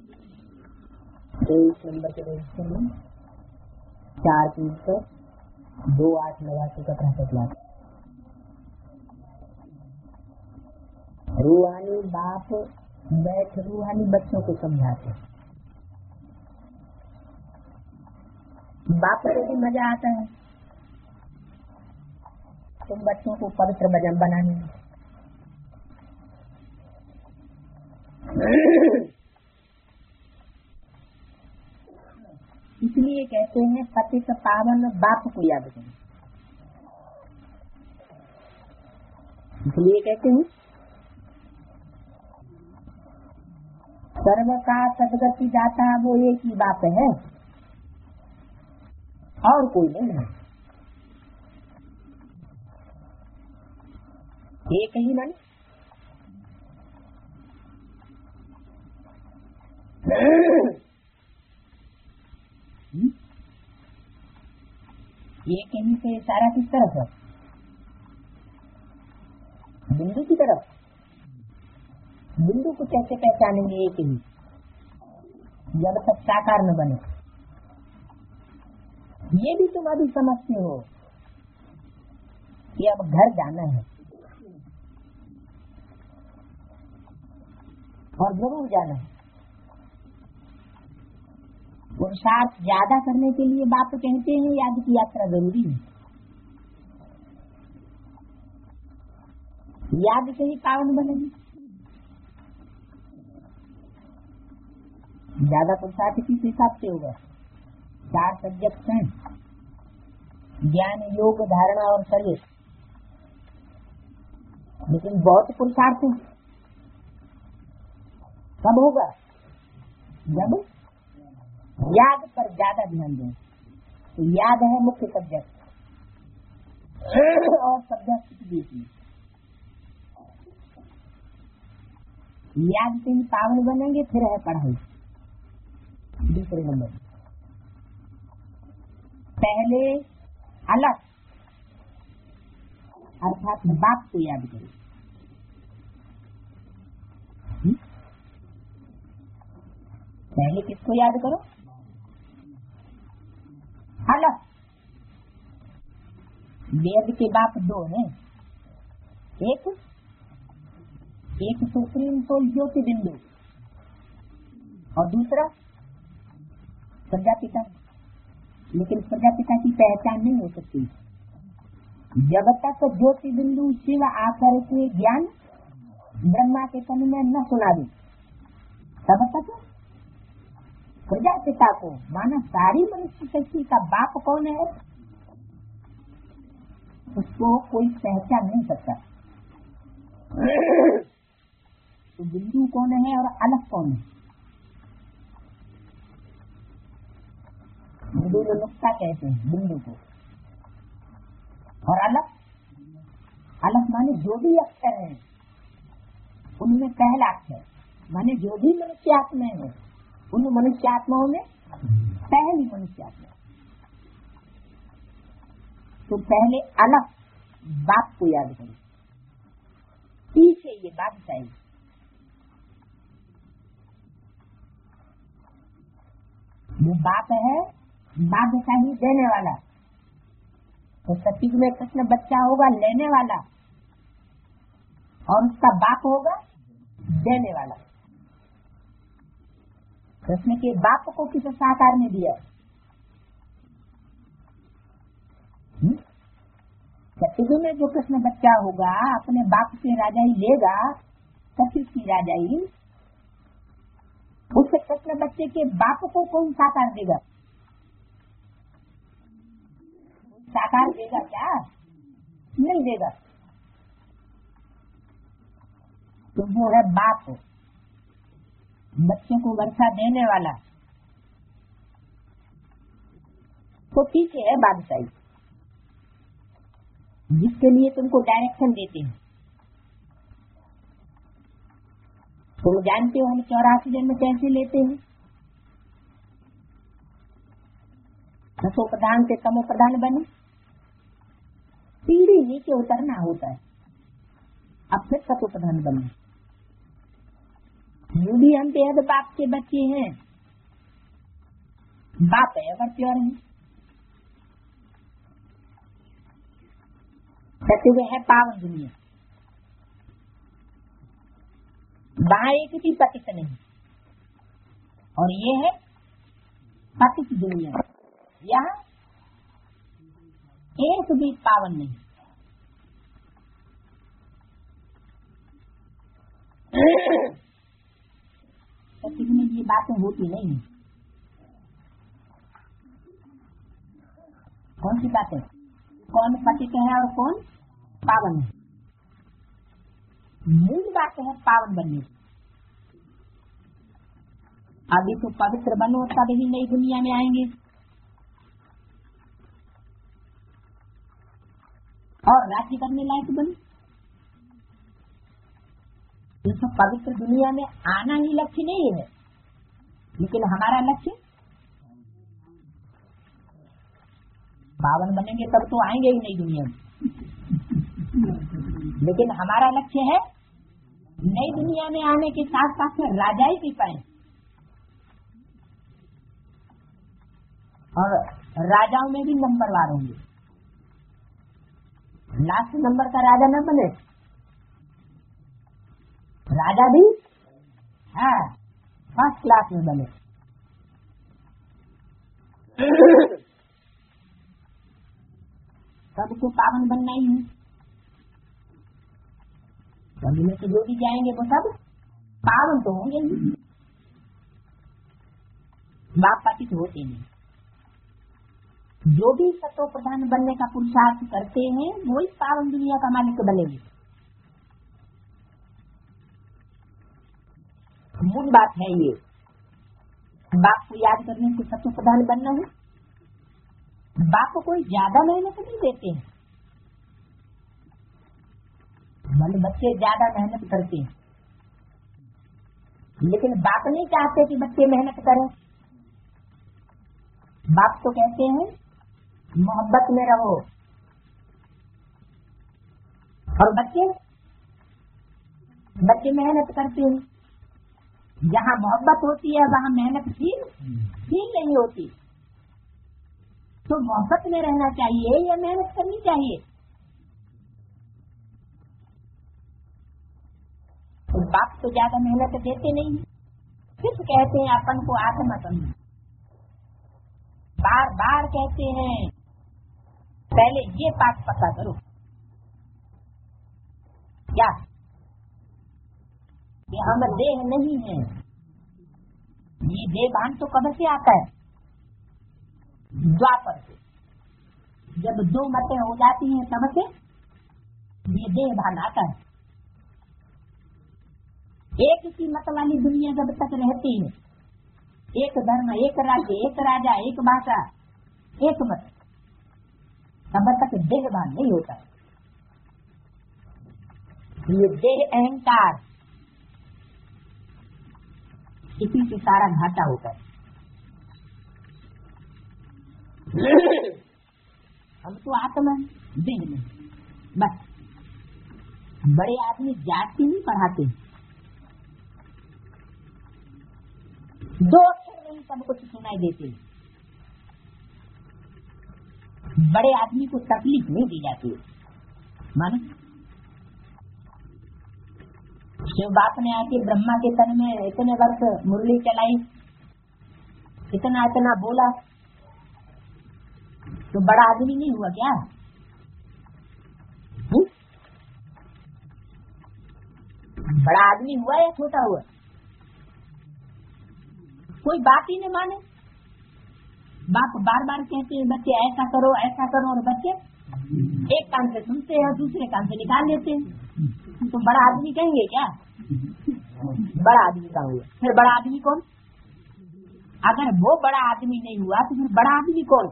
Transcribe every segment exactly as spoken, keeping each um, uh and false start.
तेईस नंबर के रजिस्टर में चार तीन सौ दो आठ नवासी का पैंसठ लाख। रूहानी बाप बैठ रूहानी बच्चों को समझाते। बाप को भी मजा आता है तुम बच्चों को पवित्र भजन बनाने में। इसलिए कहते हैं पतित पावन बाप को याद करें। इसलिए कहते हैं सर्व का सदगति दाता वो एक ही बाप है और कोई नहीं है। एक ही मन ये कहीं से इशारा किस तरफ है? बिंदु की तरफ। बिंदु को कैसे पहचानेंगे एक ही? जब तक साकार न बने। ये भी तुम अभी समझते हो कि अब घर जाना है और जरूर जाना है। पुरुषार्थ ज्यादा करने के लिए बाप कहते हैं याद की यात्रा जरूरी है। याद से ही पावन बनेगी। ज्यादा पुरुषार्थ किस हिसाब से होगा? चार सब्जेक्ट हैं, ज्ञान योग धारणा और शरीर, लेकिन बहुत पुरुषार्थ है। कब होगा? जब याद पर ज्यादा ध्यान दें। तो याद है मुख्य सब्जेक्ट और सब्जेक्ट के बीच में याद से ही पावन बनेंगे। फिर है पढ़ाई। दूसरे नंबर पहले अलग अर्थात बाप को याद करें। पहले किसको याद करो? अलग। वेद के बाप दो हैं। एक एक सुप्रीम सोल ज्योति बिंदु और दूसरा प्रजापिता। लेकिन प्रजापिता की पहचान नहीं हो सकती जब तक ज्योति बिंदु शिव आकर के ज्ञान ब्रह्मा के तन में न सुना दे। तब तक प्रजापिता को माना सारी मनुष्य शक्ति का बाप कौन है उसको कोई पहचान नहीं सकता। तो बिंदु कौन है और अलग कौन है? बिंदु नुक्ता कहते हैं बिंदु को। और अलग अलग माने जो भी अक्षर है उनमें पहला अक्षर माने जो भी मनुष्य आत्मा है उन मनुष्य आत्माओं में पहली मनुष्य आत्मा। तो पहले अलग बाप को याद करो। पीछे ये बात चाहिए। वो बाप है बादशाही देने वाला। तो सतीज में कृष्ण बच्चा होगा लेने वाला और उसका बाप होगा देने वाला। कृष्ण के बाप को किस साकार ने दिया? सतयुग में जो कृष्ण बच्चा होगा अपने बाप से राजाई लेगा। सतयुग की राजाई उस कृष्ण बच्चे के बाप को कौन साकार देगा? साकार देगा क्या? नहीं देगा। तो वो है बाप, बच्चों को वर्षा देने वाला। तो पीछे है बादशाही जिसके लिए तुमको डायरेक्शन देते हैं। तुम जानते हो हम चौरासी जन्म कैसे लेते हैं? रसो प्रधान से तमो प्रधान बने, सीढ़ी नीचे उतरना होता है। अब फिर सतो प्रधान बने। यूं भी हम बेहद बाप के बच्चे हैं, बाप है अगर प्योर है, कहते हुए है पावन दुनिया, वहां एक भी पतित नहीं, और ये है पतित दुनिया, यहाँ एक भी पावन नहीं। पतित में ये बातें होती नहीं। कौन सी बातें? कौन पतित है और कौन पावन है? मूल बात है पावन बनने की। अभी तो पवित्र बनो तब ही नई दुनिया में आएंगे, और राज्य करने लायक बनो। तो पवित्र दुनिया में आना ही लक्ष्य नहीं है, लेकिन हमारा लक्ष्य पावन बनेंगे तब तो आएंगे ही नई दुनिया में, लेकिन हमारा लक्ष्य है नई दुनिया में आने के साथ साथ में राजाई भी पाए, और राजाओं में भी नंबरवार होंगे। लास्ट नंबर का राजा न बने, राजा भी हाँ फर्स्ट क्लास में बने। सबको पावन बनना ही है। सभी में से जो भी जाएंगे वो सब पावन तो होंगे ही, बाप पतित होते नहीं। जो भी सतो प्रधान बनने का पुरुषार्थ करते हैं वो इस पावन दुनिया का मालिक बनेंगे। मूल बात है ये, बाप को याद करने से सतो प्रधान बनना है। बाप को कोई ज्यादा मेहनत नहीं देते हैं, भले बच्चे ज्यादा मेहनत करते हैं, लेकिन बाप नहीं चाहते कि बच्चे मेहनत करें। बाप तो कहते हैं मोहब्बत में रहो, और बच्चे बच्चे मेहनत करते हैं। जहाँ मोहब्बत होती है वहाँ मेहनत फील फील नहीं होती। तो मोहब्बत में रहना चाहिए या मेहनत करनी चाहिए? तो बाप तो ज्यादा मेहनत देते नहीं, सिर्फ कहते हैं अपन को आत्मा समझो। बार बार कहते हैं पहले ये बात पता करो, क्या कि हम देह नहीं है। ये देह भान तो कब से आता है? द्वापर से, जब दो मतें हो जाती हैं तब से ये देह भान आता है। एक ही मत वाली दुनिया जब तक रहती है, एक धर्म, एक राज्य, एक राजा, एक भाषा, एक मत, तब तक देह भान नहीं होता। ये देह अहंकार, इसी से सारा घाटा होता है। हम तो आत्मा देह में, बस बड़े आदमी जाति नहीं पढ़ाते, दो अक्षर नहीं सब कुछ सुनाई देते। बड़े आदमी को तकलीफ नहीं दी जाती। मानो शिव बाप ने आके ब्रह्मा के तन में इतने वर्ष मुरली चलाई, इतना इतना बोला, तो बड़ा आदमी नहीं हुआ क्या? हुँ? बड़ा आदमी हुआ या छोटा हुआ? कोई बात ही नहीं माने। बाप बार बार कहते हैं बच्चे ऐसा करो ऐसा करो, और बच्चे एक कान से सुनते हैं और दूसरे कान से निकाल लेते हैं। तो बड़ा आदमी कहेंगे क्या? बड़ा आदमी का हुआ। फिर बड़ा आदमी कौन? अगर वो बड़ा आदमी नहीं हुआ तो फिर बड़ा आदमी कौन?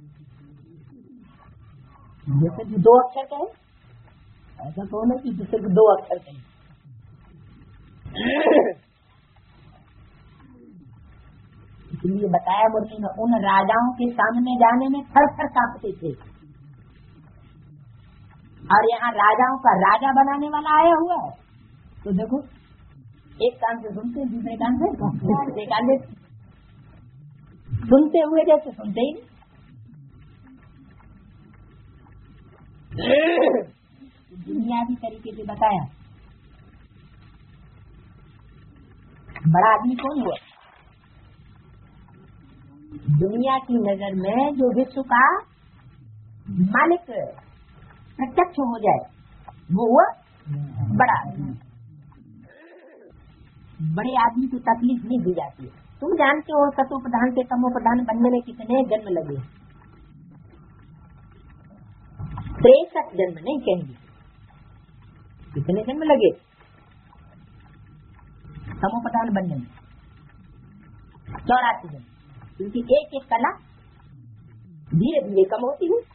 जैसे कि दो अक्षर कहे, ऐसा कौन है कि सिर्फ दो अक्षर कहे? इसलिए बताया मुरली में, उन राजाओं के सामने जाने में थर थर कांपते थे, और यहाँ राजाओं का राजा बनाने वाला आया हुआ है। तो देखो एक कान से सुनते दूसरे कान से दूसरे कान से सुनते हुए जैसे सुनते ही दुनियावी तरीके से बताया। बड़ा आदमी कौन हुआ? दुनिया की नजर में जो विश्व का मालिक प्रत्यक्ष हो जाए वो हुआ बड़ा आदमी। बड़े आदमी को तकलीफ नहीं दी जाती है। तुम जानते हो सतो प्रधान से तमो प्रधान बनने में कितने जन्म लगे? तिरसठ जन्म नहीं कहेंगे, कितने जन्म लगे तमो प्रधान बनने में? चौरासी जन्म। क्योंकि एक एक कला धीरे धीरे कम होती है।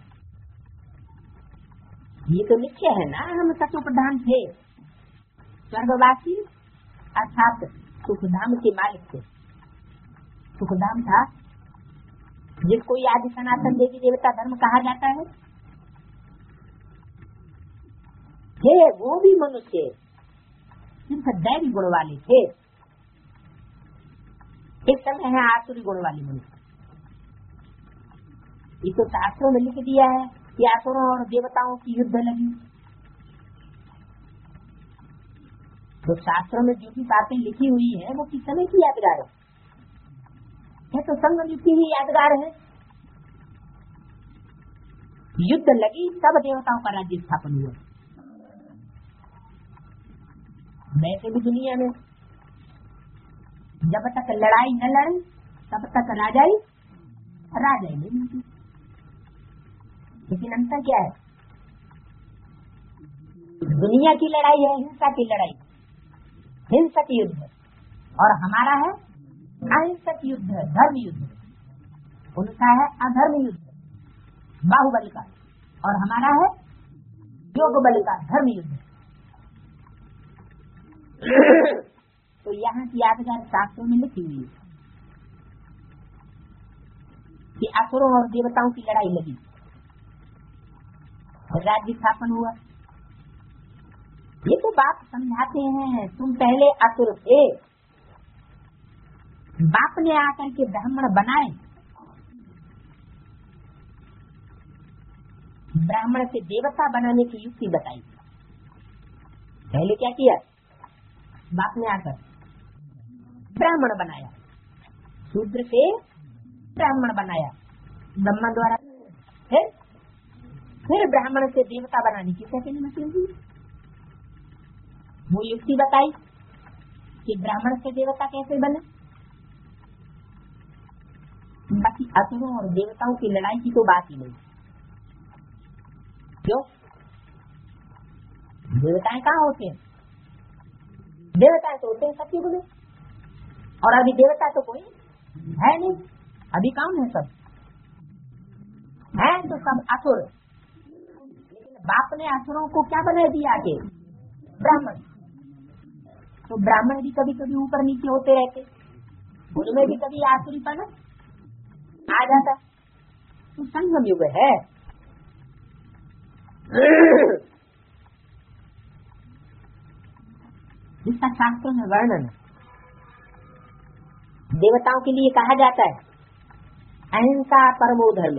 ये तो निश्चय है ना, हम सतो प्रधान थे, स्वर्गवासी अर्थात सुखधाम के मालिक थे। सुखधाम था जिसको आदि सनातन देवी देवता धर्म कहा जाता है। थे वो भी मनुष्य, सिर्फ दैवी गुण वाले थे। एक समय है आसुरी गुण वाले मनुष्य। ये तो शास्त्रों में लिख दिया है कि असुरों और देवताओं की युद्ध लगी। तो शास्त्रों में जो भी बातें लिखी हुई है वो किस समय की यादगार है? है तो संगम युग की ही यादगार है। युद्ध लगी, सब देवताओं का राज्य स्थापन हुआ। वैसे भी दुनिया में जब तक लड़ाई न लड़े तब तक राजाई राजाई नहीं मिलती। लेकिन अंतर क्या है? दुनिया की लड़ाई है हिंसा की लड़ाई, हिंसक युद्ध, और हमारा है अहिंसक युद्ध, धर्म युद्ध। उनका है अधर्म युद्ध बाहुबल का, और हमारा है योग बल का धर्म युद्ध। तो यहाँ की यादगार शास्त्रों में लिखी हुई है कि असुरों और देवताओं की लड़ाई लगी, राज्य स्थापन हुआ। ये तो बाप समझाते हैं, तुम पहले असुर थे, बाप ने आकर के ब्राह्मण बनाए, ब्राह्मण से देवता बनाने की युक्ति बताई। पहले क्या किया? बाप ने आकर ब्राह्मण बनाया, शूद्र से ब्राह्मण बनाया ब्रह्मा द्वारा। फिर फिर ब्राह्मण से देवता बनाने की कैसे मतलब वो युक्ति बताई कि ब्राह्मण से देवता कैसे बने। बाकी असुरों और देवताओं की लड़ाई की तो बात ही नहीं। क्यों? देवताएं कहाँ होते हैं? देवताएं तो होते हैं सत्युग में, और अभी देवता तो कोई है नहीं। अभी कौन है? सब है तो सब असुर। लेकिन बाप ने असुरों को क्या बना दिया आगे? ब्राह्मण। तो ब्राह्मण भी कभी कभी ऊपर नीचे होते रहते, उनमें भी कभी आसुरीपन आ जाता। तो संगम युग है। जिसका शास्त्रों में वर्णन देवताओं के लिए कहा जाता है अहिंसा परमो धर्म।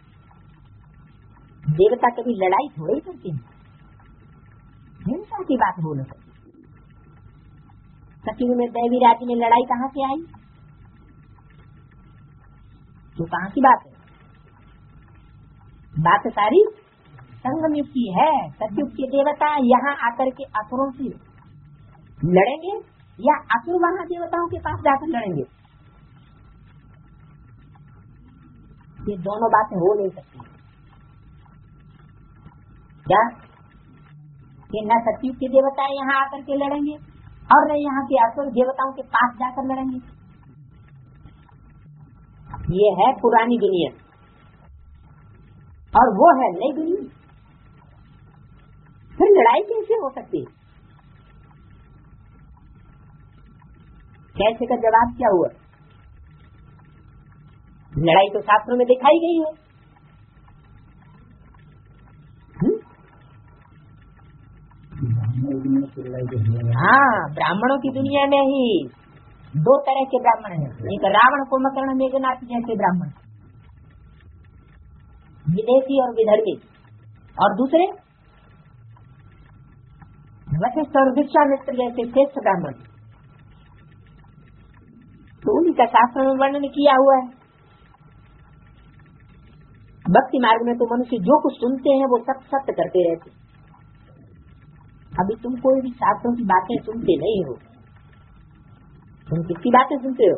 देवता कभी लड़ाई थोड़ी ही करते हैं, हिंसा की बात हो न सकती। सचिव में दैवी राज्य में लड़ाई कहाँ से आई? तो कहाँ की बात है? बात सारी संगम युग की है। सतयुग के देवता यहाँ आकर के असुरों से लड़ेंगे या असुर वहां देवताओं के पास जाकर लड़ेंगे? ये दोनों बातें हो नहीं सकती। क्या कि न सतयुग के देवता यहाँ आकर के लड़ेंगे और न यहाँ के असुर देवताओं के पास जाकर लड़ेंगे। ये है पुरानी दुनिया और वो है नई दुनिया। फिर लड़ाई कैसे हो सकती? कैसे का जवाब क्या हुआ? लड़ाई तो शास्त्रों में दिखाई गई है। हाँ, ब्राह्मणों की दुनिया में ही दो तरह के ब्राह्मण हैं। एक रावण कुंभकर्ण मेघनाथ जैसे ब्राह्मण, विदेशी और विधर्मी, और दूसरे वशिष्ठ और विश्वामित्र जैसे श्रेष्ठ ब्राह्मण। तो उन्हीं का शास्त्र में वर्णन किया हुआ है। भक्ति मार्ग में तो मनुष्य जो कुछ सुनते हैं वो सब सत्य करते रहते। अभी तुम कोई भी शास्त्रों की बातें सुनते नहीं हो। तुम किसकी बातें सुनते हो?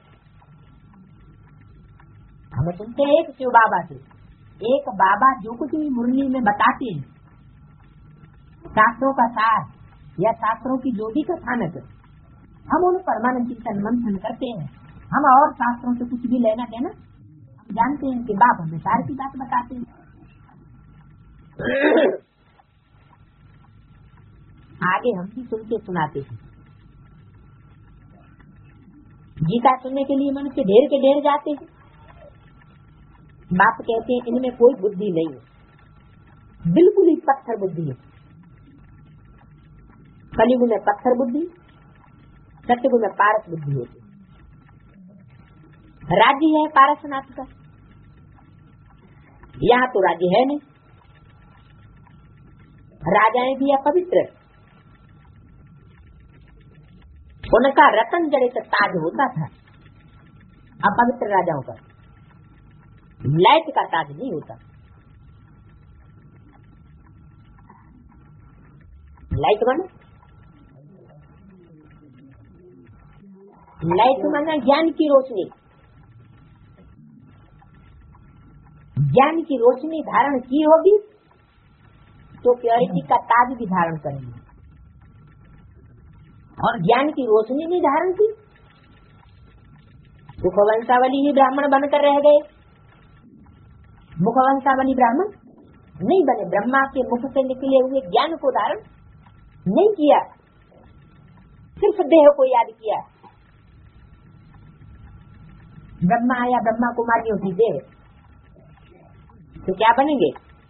हम सुनते हैं एक शिव बाबा से। एक बाबा जो कुछ भी मुरली में बताते हैं, शास्त्रों का सार या शास्त्रों की जो भी कथानक, हम उन परमानंद चिंतन मंथन करते हैं। हम और शास्त्रों से कुछ भी लेना देना, हम जानते हैं कि बाप हमें सार की बात बताते हैं। आगे हम भी सुनते सुनाते हैं। गीता सुनने के लिए मनुष्य ढेर के ढेर जाते हैं। बाप कहते हैं इनमें कोई बुद्धि नहीं है, बिल्कुल ही पत्थर बुद्धि है। कलयुग में पत्थर बुद्धि, सत्ययुग में पारस बुद्धि होती। राज्य है पारसनाथ का, यहाँ तो राज्य है नहीं। राजाएं भी अपवित्र, उनका रतन जड़ित ताज होता था। अपवित्र राजाओं का लाइट का ताज नहीं होता। लाइट माने लाइट माना ज्ञान की रोशनी। ज्ञान की रोशनी धारण की होगी तो प्योरिटी का ताज भी धारण करेंगे। और ज्ञान की रोशनी नहीं धारण की, मुखवंशावली ही ब्राह्मण बनकर रह गए। मुखवंशावली ब्राह्मण नहीं बने, ब्रह्मा के मुख से निकले हुए ज्ञान को धारण नहीं किया, सिर्फ देह को याद किया। ब्रह्मा आया, ब्रह्मा कुमारियों की देह, तो क्या बनेंगे?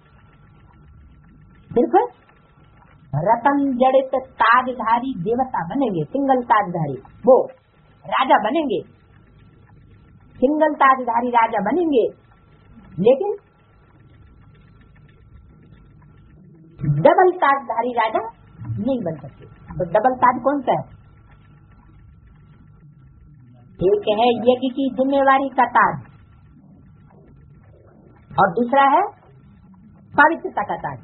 सिर्फ रतन जड़ित ताजधारी देवता बनेंगे, सिंगल ताजधारी। वो राजा बनेंगे, सिंगल ताजधारी राजा बनेंगे, लेकिन डबल ताजधारी राजा नहीं बन सकते। तो डबल ताज कौन सा है? एक है यज्ञ की जिम्मेवारी का ताज, और दूसरा है पवित्रता का ताज।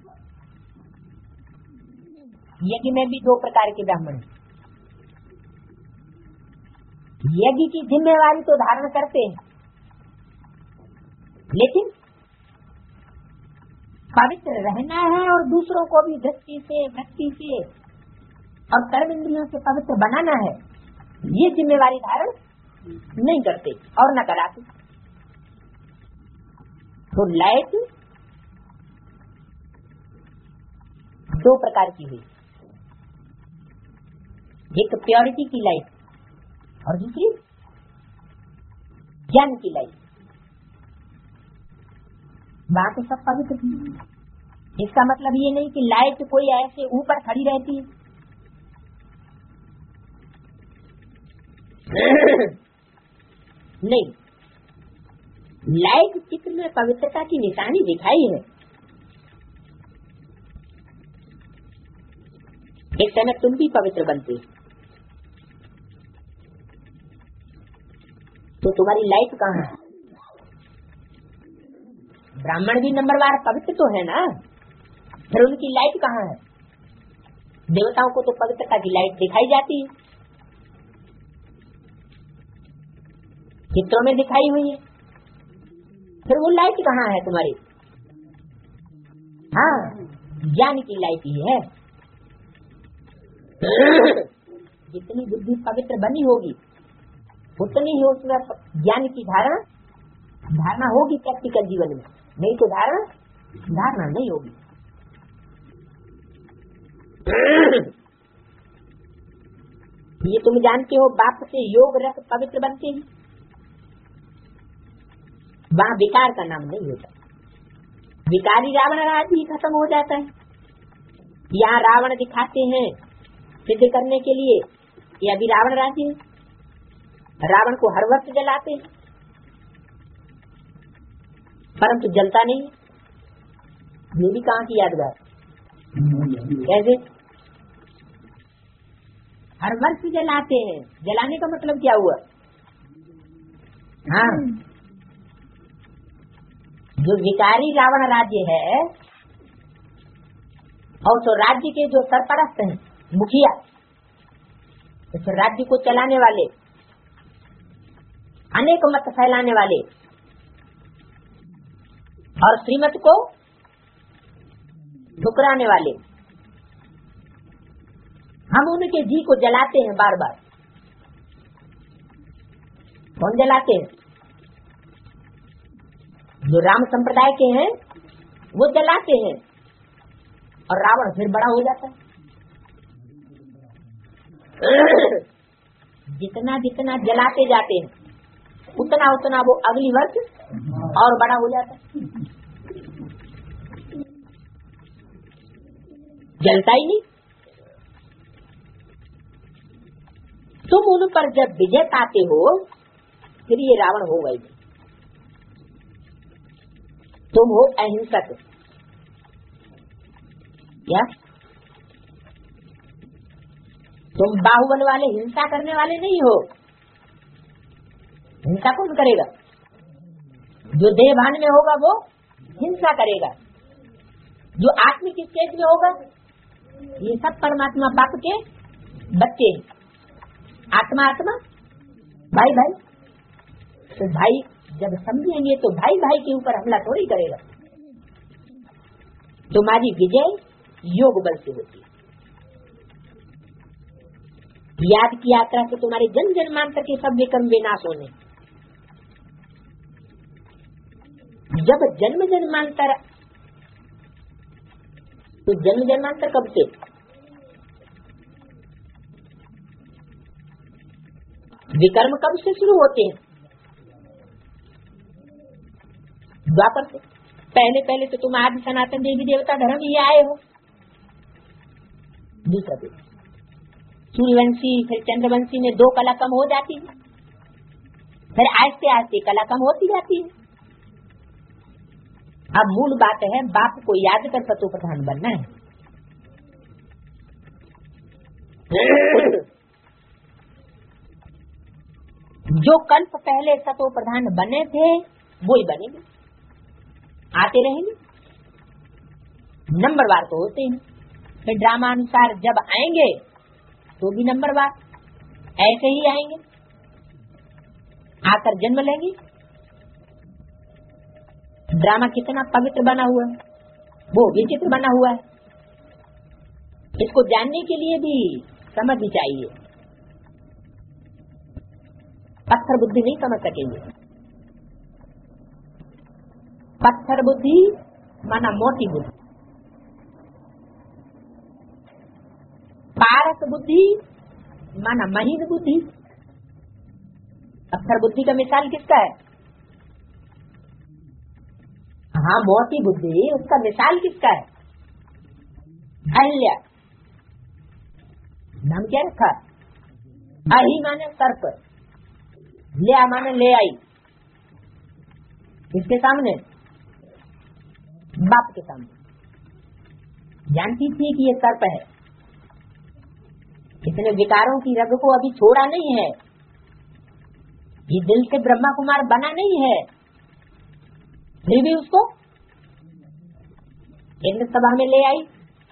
यज्ञ में भी दो प्रकार के ब्राह्मण हैं। यज्ञ की जिम्मेवारी तो धारण करते हैं, लेकिन पवित्र रहना है और दूसरों को भी दृष्टि से, वृत्ति से और कर्म इंद्रियों से पवित्र बनाना है, ये जिम्मेवारी धारण नहीं करते और न कराते। तो लाइट दो प्रकार की हुई, एक प्योरिटी की लाइट और दूसरी ज्ञान की लाइट। वहां तो सब पवित्र थी। इसका मतलब ये नहीं कि लाइट कोई ऐसे ऊपर खड़ी रहती है। नहीं, लाइट चित्र में पवित्रता की निशानी दिखाई है। एक समय तुम भी पवित्र बनते, तो तुम्हारी लाइट कहाँ है? ब्राह्मण भी नंबरवार पवित्र तो है ना, फिर उनकी लाइट कहाँ है? देवताओं को तो पवित्रता की लाइट दिखाई जाती है, चित्रों में दिखाई हुई है, फिर वो लाइट कहाँ है तुम्हारी? हाँ, ज्ञान की लाइट ही है। जितनी बुद्धि पवित्र बनी होगी उतनी ही उसमें ज्ञान की धारणा धारणा होगी प्रैक्टिकल जीवन में, नहीं तो धारणा धारणा नहीं होगी। ये तुम जानते हो, बाप से योग रस पवित्र बनते हैं, वहाँ विकार का नाम नहीं होता। विकारी रावण राज ही खत्म हो जाता है। यहाँ रावण दिखाते हैं सिद्ध करने के लिए कि अभी रावण राज्य है, रावण को हर वक्त जलाते हैं परंतु जलता नहीं। ये भी कहाँ की यादगार, कैसे हर वर्ष जलाते हैं। जलाने का मतलब क्या हुआ? हाँ, जो विकारी रावण राज्य है और तो राज्य के जो सरपरस्त हैं, मुखिया, इस राज्य को चलाने वाले, अनेक मत फैलाने वाले और श्रीमत को ठुकराने वाले, हम उनके जी को जलाते हैं बार बार। कौन जलाते हैं? जो राम संप्रदाय के हैं वो जलाते हैं और रावण फिर बड़ा हो जाता है। जितना जितना जलाते जाते हैं उतना उतना वो अगली वर्ष और बड़ा हो जाता है, जलता ही नहीं। तुम उन पर जब विजय पाते हो फिर ये रावण हो गई। तुम हो अहिंसक, क्या तुम बाहुबल वाले हिंसा करने वाले नहीं हो। हिंसा कौन करेगा? जो देहभान में होगा वो हिंसा करेगा। जो आत्मिक स्टेज में होगा, ये सब परमात्मा बाप के बच्चे हैं। आत्मा आत्मा, भाई भाई, तो भाई जब समझेंगे तो भाई भाई के ऊपर हमला थोड़ी करेगा। तुम्हारी विजय योग बल से होती है। याद की यात्रा से तुम्हारे जन्म जन्मांतर के सब विक्रम विनाश होने। जब जन्म जन्मांतर, तो जन्म जन्मांतर कब से? विकर्म कब से शुरू होते हैं? द्वापर से। पहले पहले तो तुम आदि सनातन देवी देवता धर्म ही आए हो। दूसरा दिन सूर्यवंशी फिर चंद्रवंशी में दो कला कम हो जाती है, फिर आहिस्ते आहिस्ते कला कम होती जाती है। अब मूल बात है बाप को याद कर सतो प्रधान बनना है। जो कल्प पहले सतो प्रधान बने थे वो ही बनेंगे, आते रहेंगे। नंबरवार तो होते हैं, फिर ड्रामा अनुसार जब आएंगे तो भी नंबरवार ऐसे ही आएंगे, आकर जन्म लेंगे। ड्रामा कितना पवित्र बना हुआ है, वो विचित्र बना हुआ है। इसको जानने के लिए भी समझ ही चाहिए। पत्थर बुद्धि नहीं समझ सकेंगे। पत्थर बुद्धि माना मोटी बुद्धि, पारस बुद्धि माना महीन बुद्धि। पत्थर बुद्धि का मिसाल किसका है? हाँ, मोटी बुद्धि, उसका मिसाल किसका है? अहिल्या। नाम क्या रखा? अहि माने सर्प, ले माने ले आई। इसके सामने, बाप के सामने जानती थी कि ये सर्प है। इसने विकारों की रग को अभी छोड़ा नहीं है। ये दिल से ब्रह्मा कुमार बना नहीं है, फिर भी उसको इंद्र सभा में ले आई।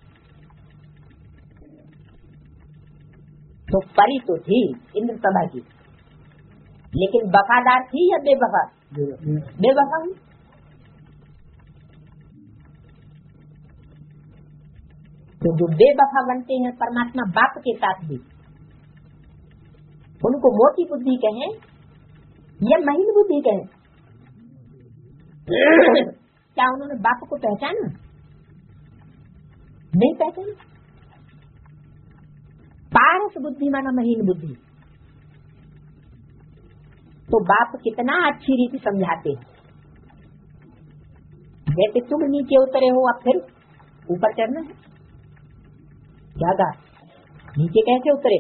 तो परी तो थी इंद्र सभा की, लेकिन वफादार थी या बेवफा? बेवफा हुई। तो जो बेवफा बनते हैं परमात्मा बाप के साथ भी, उनको मोटी बुद्धि कहें या महीन बुद्धि कहें? क्या उन्होंने बाप को पहचाना? नहीं पहचाना। पारस बुद्धि माना महीन बुद्धि। तो बाप कितना अच्छी रीति समझाते हैं। जैसे तुम नीचे उतरे हो, अब फिर ऊपर चढ़ना है। क्या कहा? नीचे कैसे उतरे?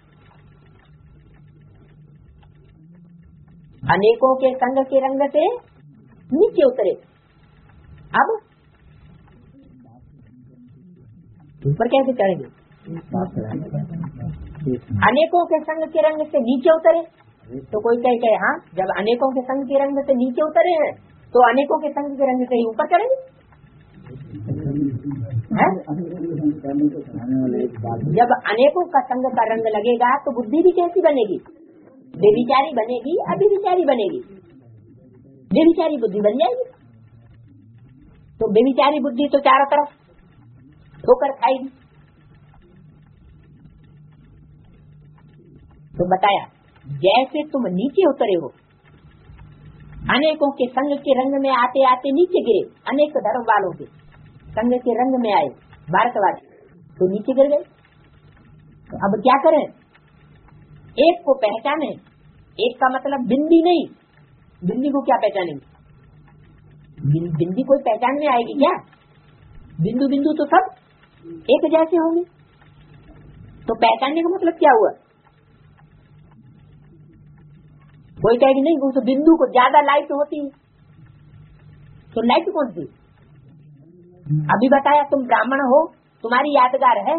अनेकों के संग के रंग से नीचे उतरे। अब ऊपर कैसे चढ़ेंगे? अनेकों के संग के रंग से नीचे उतरे तो कोई कहे कहे हाँ, जब अनेकों के संग के रंग से नीचे उतरे हैं तो अनेकों के संग के रंग से ही ऊपर चढ़ेंगे। जब अनेकों का संग का रंग लगेगा तो बुद्धि भी कैसी बनेगी? बेविचारी बनेगी, अभिविचारी बनेगी। बेविचारी बुद्धि बन जाएगी। तो बेविचारी बुद्धि तो चारों तरफ ठोकर खाएगी। तो बताया जैसे तुम नीचे उतरे हो, अनेकों के संग के रंग में आते आते नीचे गिरे, अनेक धर्म वालों के संग के रंग में आए भारतवासी तो नीचे गिर गए। तो अब क्या करें? एक को पहचाने। एक का मतलब बिंदी नहीं, बिंदी को क्या पहचानेंगे? बिंदी कोई पहचान में आएगी क्या? बिंदु बिंदु तो सब एक जैसे होंगे। तो पहचानने का मतलब क्या हुआ? कोई कहेगी नहीं वो तो बिंदु को ज्यादा लाइट होती है। तो लाइट कौन सी? अभी बताया तुम ब्राह्मण हो, तुम्हारी यादगार है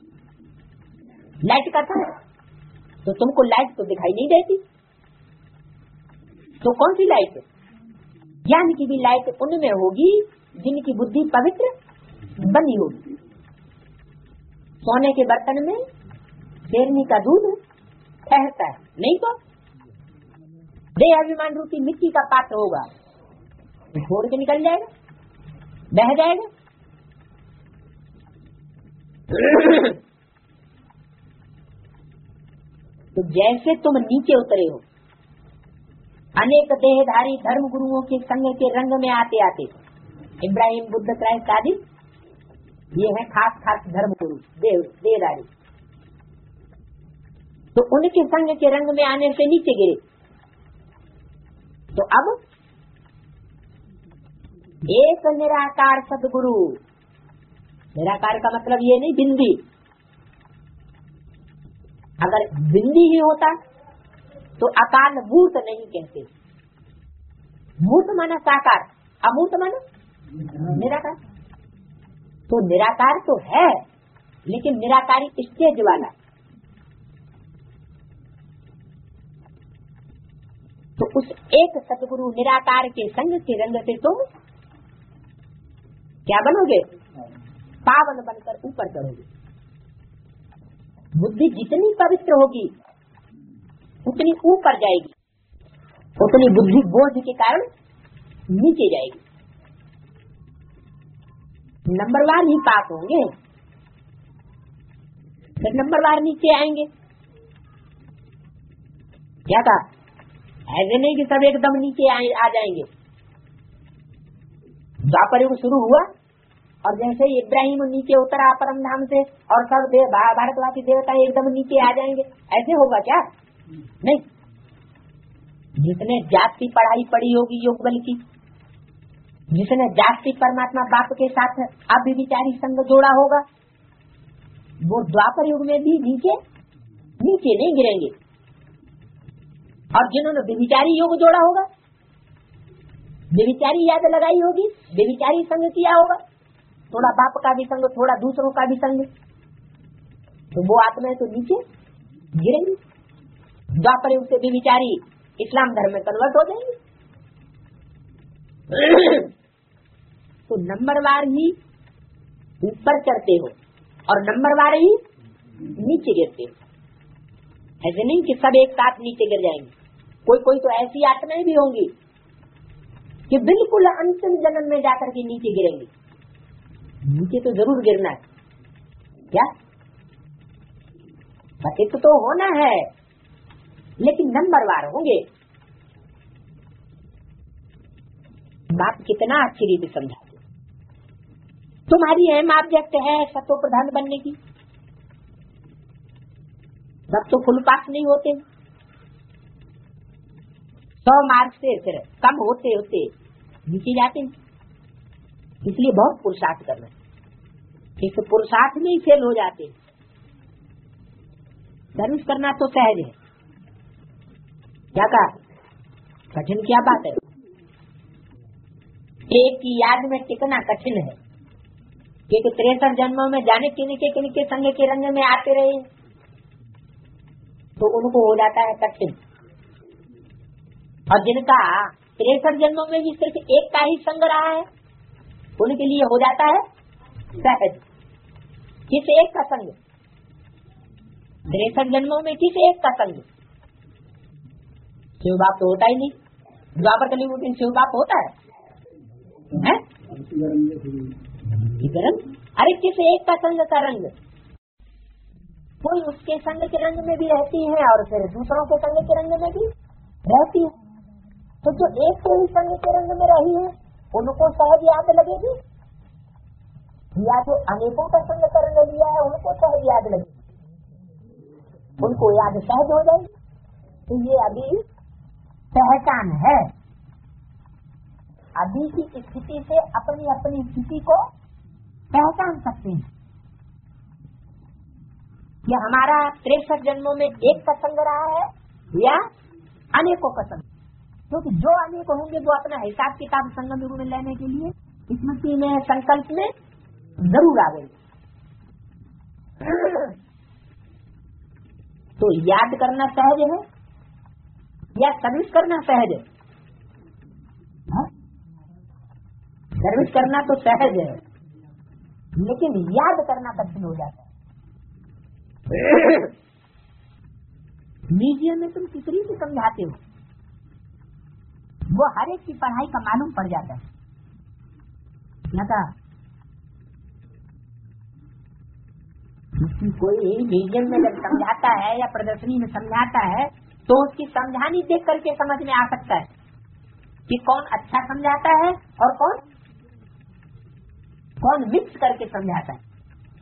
लाइट का था, तो तुमको लाइट तो दिखाई नहीं देती। तो कौन सी लाइट? ज्ञान की भी लाइट उनमें होगी जिनकी बुद्धि पवित्र बनी होगी। सोने के बर्तन में शेरनी का दूध ठहरता है, नहीं तो देह अभिमान रूपी मिट्टी का पात्र होगा, छोड़ के निकल जाएगा, बह जाएगा। तो जैसे तुम नीचे उतरे हो, अनेक देहधारी धर्म गुरुओं के संग के रंग में आते आते, इब्राहिम, बुद्ध, क्राइस्ट आदि ये है खास खास धर्म गुरु देव देहधारी, तो उनके संग के रंग में आने से नीचे गिरे। तो अब एक निराकार सदगुरु, निराकार का मतलब ये नहीं बिंदी, अगर बिंदी ही होता तो अकाल मूर्त नहीं कहते। मूर्त माना साकार, अमूर्त माना निराकार। तो निराकार तो है लेकिन निराकारी स्टेज वाला। तो उस एक सतगुरु निराकार के संग के रंग से तुम क्या बनोगे? पावन बनकर ऊपर चढ़ोगे। बुद्धि जितनी पवित्र होगी उतनी ऊपर जाएगी, उतनी बुद्धि बोझ के कारण नीचे जाएगी। नंबरवार ही पास होंगे, फिर नंबरवार नीचे आएंगे। क्या कहा? ऐसे नहीं कि सब एकदम नीचे आ जाएंगे। द्वापर युग शुरू हुआ और जैसे ही इब्राहिम नीचे उतरा परम धाम से और सब दे, भारतवासी देवता एकदम नीचे आ जाएंगे, ऐसे होगा क्या? नहीं। जिसने जाति पढ़ाई पढ़ी होगी योग बल की, जिसने जाति परमात्मा बाप के साथ अभिविचारी संग जोड़ा होगा, वो द्वापर युग में भी नीचे नीचे नहीं गिरेंगे। और जिन्होंने व्यभिचारी योग जोड़ा होगा, व्यभिचारी याद लगाई होगी, व्यभिचारी संग किया होगा, थोड़ा बाप का भी संग, थोड़ा दूसरों का भी संग, तो वो आत्माएं तो नीचे गिरेंगी। द्वापर युग से व्यभिचारी इस्लाम धर्म में कन्वर्ट हो जाएंगे। तो नंबरवार ही ऊपर चढ़ते हो और नंबरवार ही नीचे गिरते हो। ऐसे नहीं कि सब एक साथ नीचे गिर जाएंगे। कोई कोई तो ऐसी आत्माएं भी होंगी कि बिल्कुल अंतिम जन्म में जाकर के नीचे गिरेंगे। नीचे तो जरूर गिरना है क्या? पतित तो होना है लेकिन नंबरवार होंगे। बात कितना अच्छी रीति समझा। तुम्हारी अहम ऑब्जेक्ट है सतो प्रधान बनने की। सब तो फुल पास नहीं होते, सौ मार्क से फिर कम होते होते नीचे जाते हैं। इसलिए बहुत पुरुषार्थ करना है। इस पुरुषार्थ में ही फेल हो जाते हैं। सर्विस करना तो सहज है। क्या कहा? कठिन क्या बात है? एक की याद में टिकना कठिन है, क्योंकि तिरसठ जन्मों में जाने किन के किन के संग के रंग में आते रहे तो उनको हो जाता है कठिन। और जिनका तिरसठ जन्मों में भी सिर्फ एक का ही संग रहा है उनके लिए हो जाता है सहज। किस एक का संग? तिरसठ जन्मों में किस एक का संग? शिव बाप तो होता ही नहीं। द्वापर कलयुग में शिव बाप होता है, है? अरे किस एक का संग का रंग? कोई उसके संग के रंग में भी रहती है और फिर दूसरों के संग के रंग में भी रहती है। तो जो एक के ही संग के रंग में रही है उनको सहज याद लगेगी, या जो अनेकों का संग का रंग लिया है उनको सहज याद लगेगी, उनको याद सहज हो जाएगी। तो ये अभी पहचान है। अभी की स्थिति से अपनी अपनी स्थिति को पहचान सकते हैं कि हमारा तिरसठ जन्मों में एक का संग रहा है या अनेकों का संग। क्योंकि जो अनेक होंगे वो अपना हिसाब किताब संगम रूप में लेने के लिए स्मृति में संकल्प में जरूर आ गए। तो याद करना सहज है या सर्विस करना सहज है? हा? सर्विस करना तो सहज है, लेकिन याद करना कठिन हो जाता है। म्यूजियम में तुम किसी से समझाते हो, वो हर एक की पढ़ाई का मालूम पड़ जाता है। क्या था? कोई म्यूजियम में जब समझाता है या प्रदर्शनी में समझाता है तो उसकी समझानी देख करके समझ में आ सकता है कि कौन अच्छा समझाता है और कौन कौन मिक्स करके समझाता है।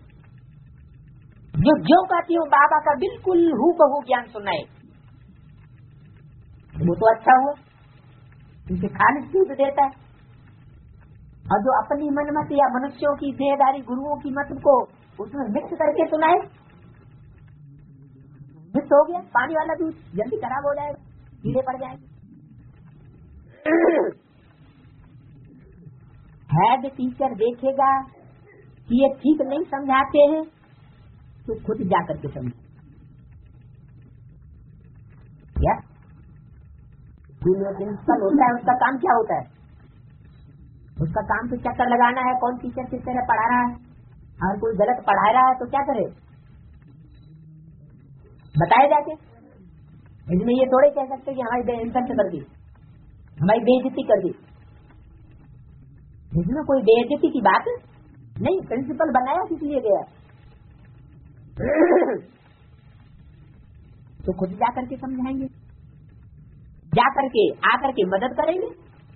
जो जो कहती हूँ बाबा का बिल्कुल हूबहू ज्ञान सुनाए वो तो अच्छा हुआ, उनसे खालिद दूध देता है। और जो अपनी मनमत या मनुष्यों की देहदारी गुरुओं की मत को उसमें मिक्स करके सुनाए, मिक्स हो गया पानी वाला दूध, जल्दी खराब हो जाएगा, कीड़े पड़ जाएंगे। हेड टीचर देखेगा कि ये ठीक नहीं समझाते हैं तो खुद जाकर के समझे। क्या स्कूल में प्रिंसिपल होता है, उसका काम क्या होता है? उसका काम तो चक्कर लगाना है कौन टीचर किस तरह पढ़ा रहा है। और कोई गलत पढ़ा रहा है तो क्या करे? बताए जाके। इसमें ये थोड़े कह सकते कि हमारी बेइज्जती कर दी, हमारी बेइज्जती कर दी। इसमें कोई बेइज्जती की बात नहीं। प्रिंसिपल बनाया किस लिए गया? तो खुद जाकर के समझाएंगे, जाकर के आकर के मदद करेंगे।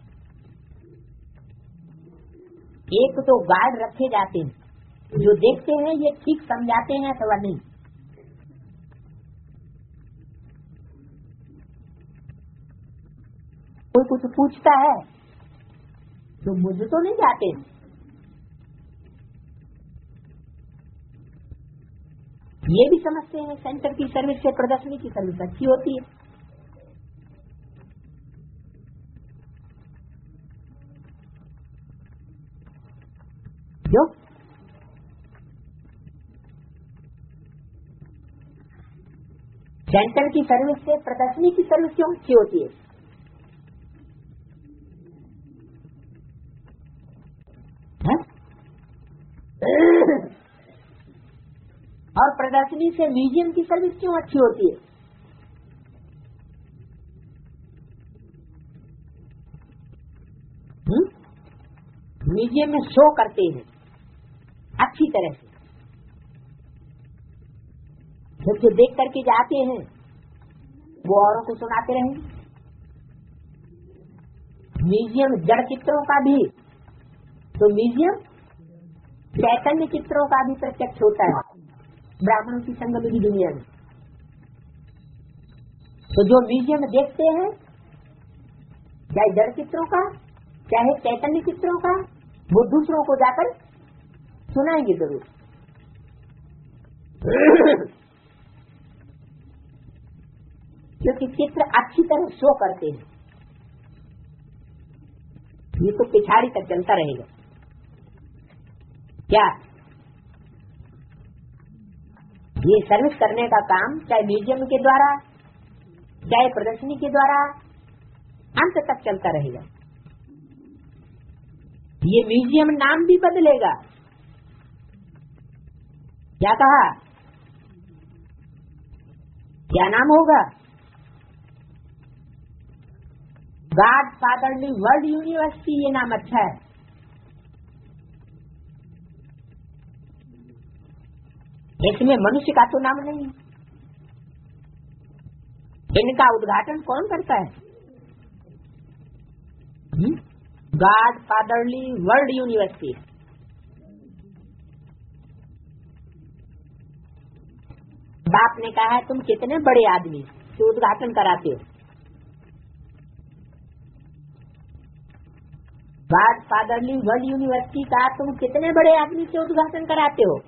एक तो गार्ड रखे जाते हैं जो देखते हैं ये ठीक समझाते हैं अथवा नहीं। कोई कुछ पूछता है तो मुझे तो नहीं जाते। ये भी समझते हैं सेंटर की सर्विस से प्रदर्शनी की सर्विस अच्छी होती है। क्यों? सेंटर की सर्विस से प्रदर्शनी की सर्विस क्यों अच्छी होती है? है? और प्रदर्शनी से म्यूजियम की सर्विस क्यों अच्छी होती है? म्यूजियम में शो करते हैं अच्छी तरह से, फिर जो देख करके जाते हैं वो औरों को सुनाते रहेंगे। म्यूजियम जड़ चित्रों का भी, तो म्यूजियम चैतन्य चित्रों का भी प्रत्यक्ष होता है ब्राह्मणों की संगम की दुनिया में। तो जो म्यूजियम देखते हैं चाहे जड़ चित्रों का चाहे चैतन्य चित्रों का, वो दूसरों को जाकर सुनाएंगे जरूर। क्योंकि चित्र अच्छी तरह शो करते हैं, ये तो पिछाड़ी तक चलता रहेगा। क्या ये सर्विस करने का काम चाहे म्यूजियम के द्वारा चाहे प्रदर्शनी के द्वारा अंत तक चलता रहेगा। ये म्यूजियम नाम भी बदलेगा। क्या कहा, क्या नाम होगा? गॉड फादरली वर्ल्ड यूनिवर्सिटी, ये नाम अच्छा है। इसमें मनुष्य का तो नाम नहीं। इनका उद्घाटन कौन करता है? God fatherly world university. बाप ने कहा है तुम कितने बड़े आदमी से उद्घाटन कराते हो। गॉड फादरली वर्ल्ड यूनिवर्सिटी का तुम कितने बड़े आदमी से उद्घाटन कराते हो।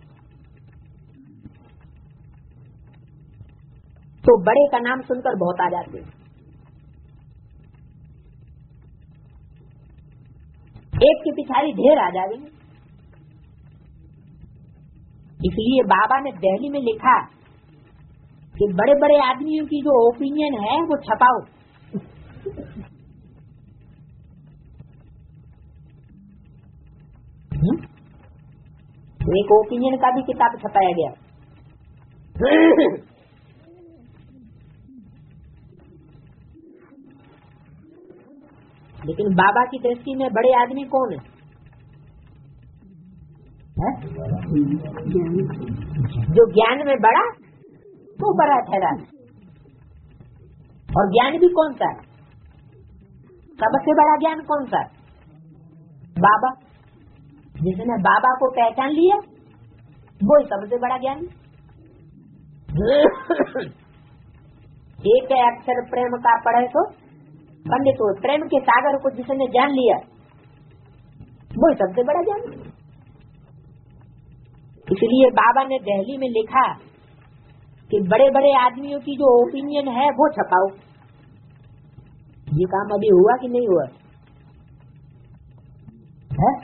तो बड़े का नाम सुनकर बहुत आ जाते हैं। एक के पिछाड़ी ढेर आ जाएंगे। इसलिए बाबा ने दिल्ली में लिखा कि बड़े बड़े आदमियों की जो ओपिनियन है वो छपाओ। तो एक ओपिनियन का भी किताब छपाया गया। लेकिन बाबा की दृष्टि में बड़े आदमी कौन है? है? जो ज्ञान में बड़ा वो बड़ा ठहरा। और ज्ञान भी कौन सा है? सबसे बड़ा ज्ञान कौन सा है? बाबा। जिसने बाबा को पहचान लिया वो ही सबसे बड़ा ज्ञान। एक अक्षर प्रेम का पढ़े तो पंडित हो। प्रेम के सागर को जिसने जान लिया वो ही सबसे बड़ा ज्ञान। इसलिए बाबा ने दिल्ली में लिखा कि बड़े बड़े आदमियों की जो ओपिनियन है वो छपाओ। ये काम अभी हुआ कि नहीं हुआ है?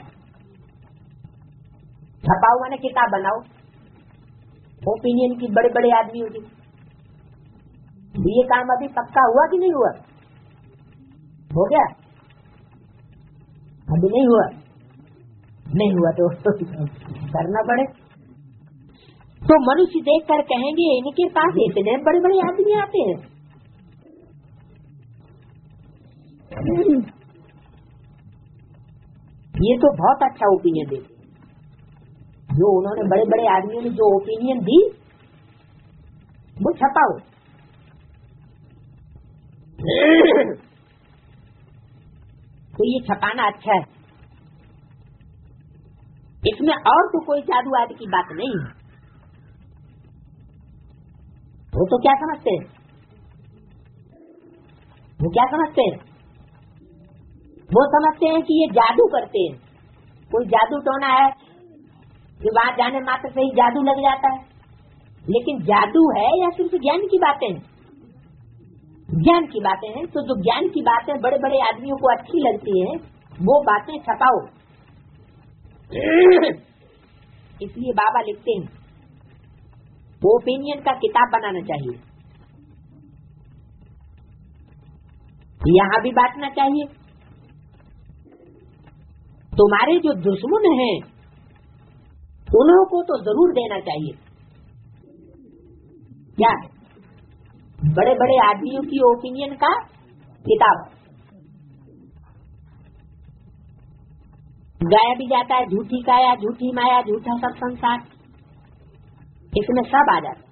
छपाओ माने किताब बनाओ ओपिनियन की बड़े बड़े आदमियों की। ये काम अभी पक्का हुआ कि नहीं हुआ? हो गया? अभी नहीं हुआ। नहीं हुआ तो करना पड़े। तो मनुष्य देखकर कहेंगे इनके पास इतने बड़े बड़े आदमी आते हैं। ये तो बहुत अच्छा ओपिनियन दे। जो उन्होंने बड़े बड़े आदमियों ने जो ओपिनियन दी वो छपाओ। तो ये छपाना अच्छा है। इसमें और तो कोई जादू आदि की बात नहीं है। वो तो क्या समझते हैं? वो क्या समझते हैं? वो समझते हैं कि ये जादू करते हैं। कोई जादू टोना है कि वहां जाने मात्र से ही जादू लग जाता है। लेकिन जादू है या सिर्फ ज्ञान की बातें हैं? ज्ञान की बातें हैं। तो जो ज्ञान की बातें बड़े बड़े आदमियों को अच्छी लगती हैं वो बातें छपाओ। इसलिए बाबा लिखते हैं ओपिनियन का किताब बनाना चाहिए। यहाँ भी बांटना चाहिए। तुम्हारे जो दुश्मन हैं उन्हों को तो जरूर देना चाहिए। क्या? बड़े बड़े आदमियों की ओपिनियन का किताब। गाया भी जाता है झूठी काया झूठी माया झूठा सब संसार। इसमें सब आ जाता।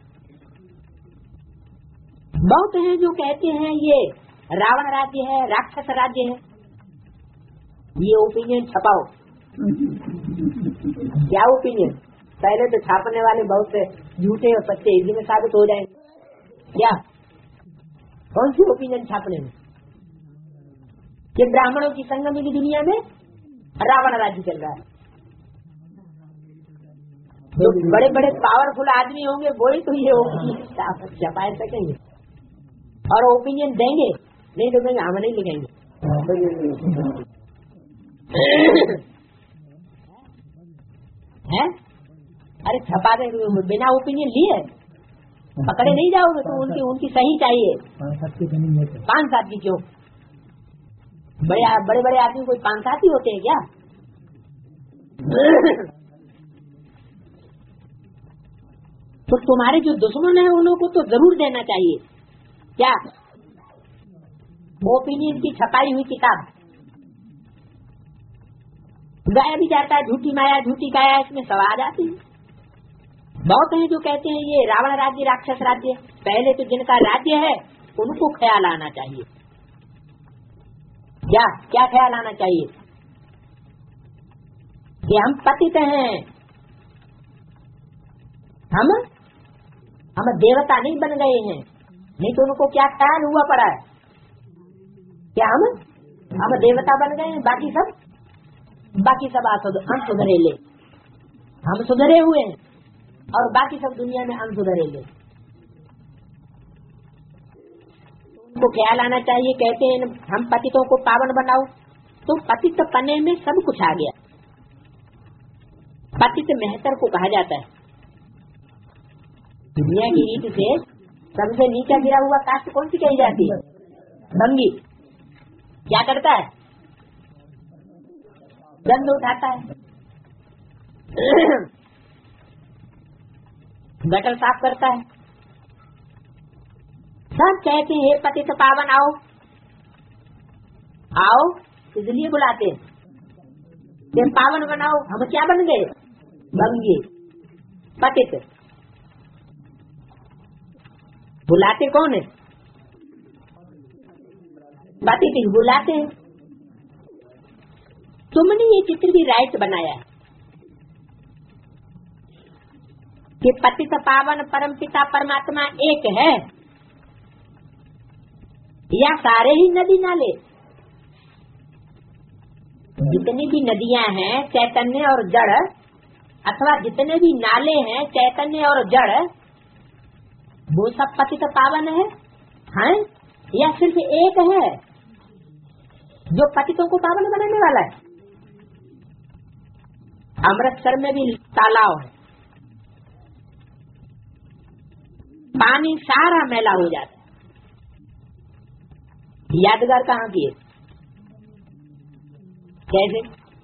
बहुत हैं जो कहते हैं ये रावण राज्य है, राक्षस राज्य है। ये ओपिनियन छपाओ। क्या ओपिनियन? पहले तो छापने वाले बहुत से झूठे और सच्चे इसी में साबित हो जाएंगे। क्या कौन सी ओपिनियन छापने में? कि ब्राह्मणों की संगम की दुनिया में रावण राज्य चल रहा है। जो बड़े बड़े पावरफुल आदमी होंगे वो ही तो ये छपा सकेंगे। और ओपिनियन देंगे, नहीं तो कहेंगे हम नहीं लिखेंगे। है? अरे छपा दे, बिना ओपिनियन लिए पकड़े नहीं जाओगे तो उनकी उनकी सही चाहिए। पांच सात की क्यों? बड़े बड़े बड़े आदमी कोई पांच सात ही होते हैं क्या? तो तुम्हारे जो दुश्मन है उन लोगों को तो जरूर देना चाहिए। क्या? ओपिनियन की छपाई हुई किताब गाया भी जाता है, झूठी माया झूठी काया, इसमें सब आ जाती है। बहुत हैं जो कहते हैं ये रावण राज्य राक्षस राज्य। पहले तो जिनका राज्य है उनको ख्याल आना चाहिए। क्या क्या ख्याल आना चाहिए कि हम पतित हैं, हम हम देवता नहीं बन गए हैं। नहीं तो उनको क्या ख्याल हुआ पड़ा है? क्या हम हम देवता बन गए हैं? बाकी सब बाकी सब अनसुधरेले, हम सुधरे हुए हैं और बाकी सब दुनिया में अनसुधरेले। उनको ख्याल आना चाहिए। कहते हैं हम पतितों को पावन बनाओ, तो पतित पने में सब कुछ आ गया। पतित मेहतर को कहा जाता है। दुनिया की रीत से सबसे नीचा गिरा हुआ कास्ट कौन सी कही जाती है? भंगी। क्या करता है? गंध उठाता है, गटर साफ करता है। सब कहते हैं पतित पावन आओ आओ, इसलिए बुलाते हैं पावन बनाओ। हम क्या बन गए? भंगी पतित। बुलाते कौन है? पतित ही बुलाते हैं। तुमने ये चित्र भी राइट बनाया है कि पतित पावन परमपिता परमात्मा एक है, या सारे ही नदी नाले? जितनी भी नदियां हैं चैतन्य और जड़, अथवा जितने भी नाले हैं चैतन्य और जड़, वो सब पतित पावन है, हैं? या सिर्फ एक है जो पतितों को पावन बनाने वाला है? अमृतसर में भी तालाब है, पानी सारा मैला हो जाता है। यादगार कहाँ की है? कैसे?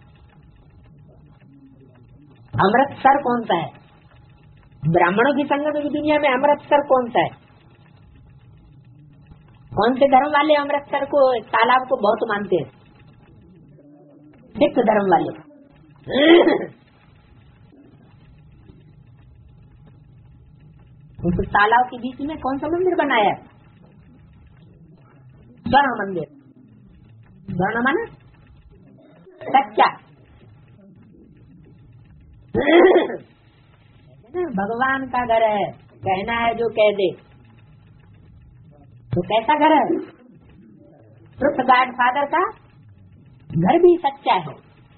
अमृतसर कौन सा है? ब्राह्मणों की संगत की दुनिया में अमृतसर कौन सा है? कौन से धर्म वाले अमृतसर को, तालाब को बहुत मानते हैं? सिख धर्म वाले। उस तालाब के बीच में कौन सा मंदिर बनाया है? स्वर्ण मंदिर। स्वर्ण माना सच्चा। भगवान का घर है, कहना है जो कह दे। तो कैसा घर है? ट्रुथ गॉड फादर का घर भी सच्चा है।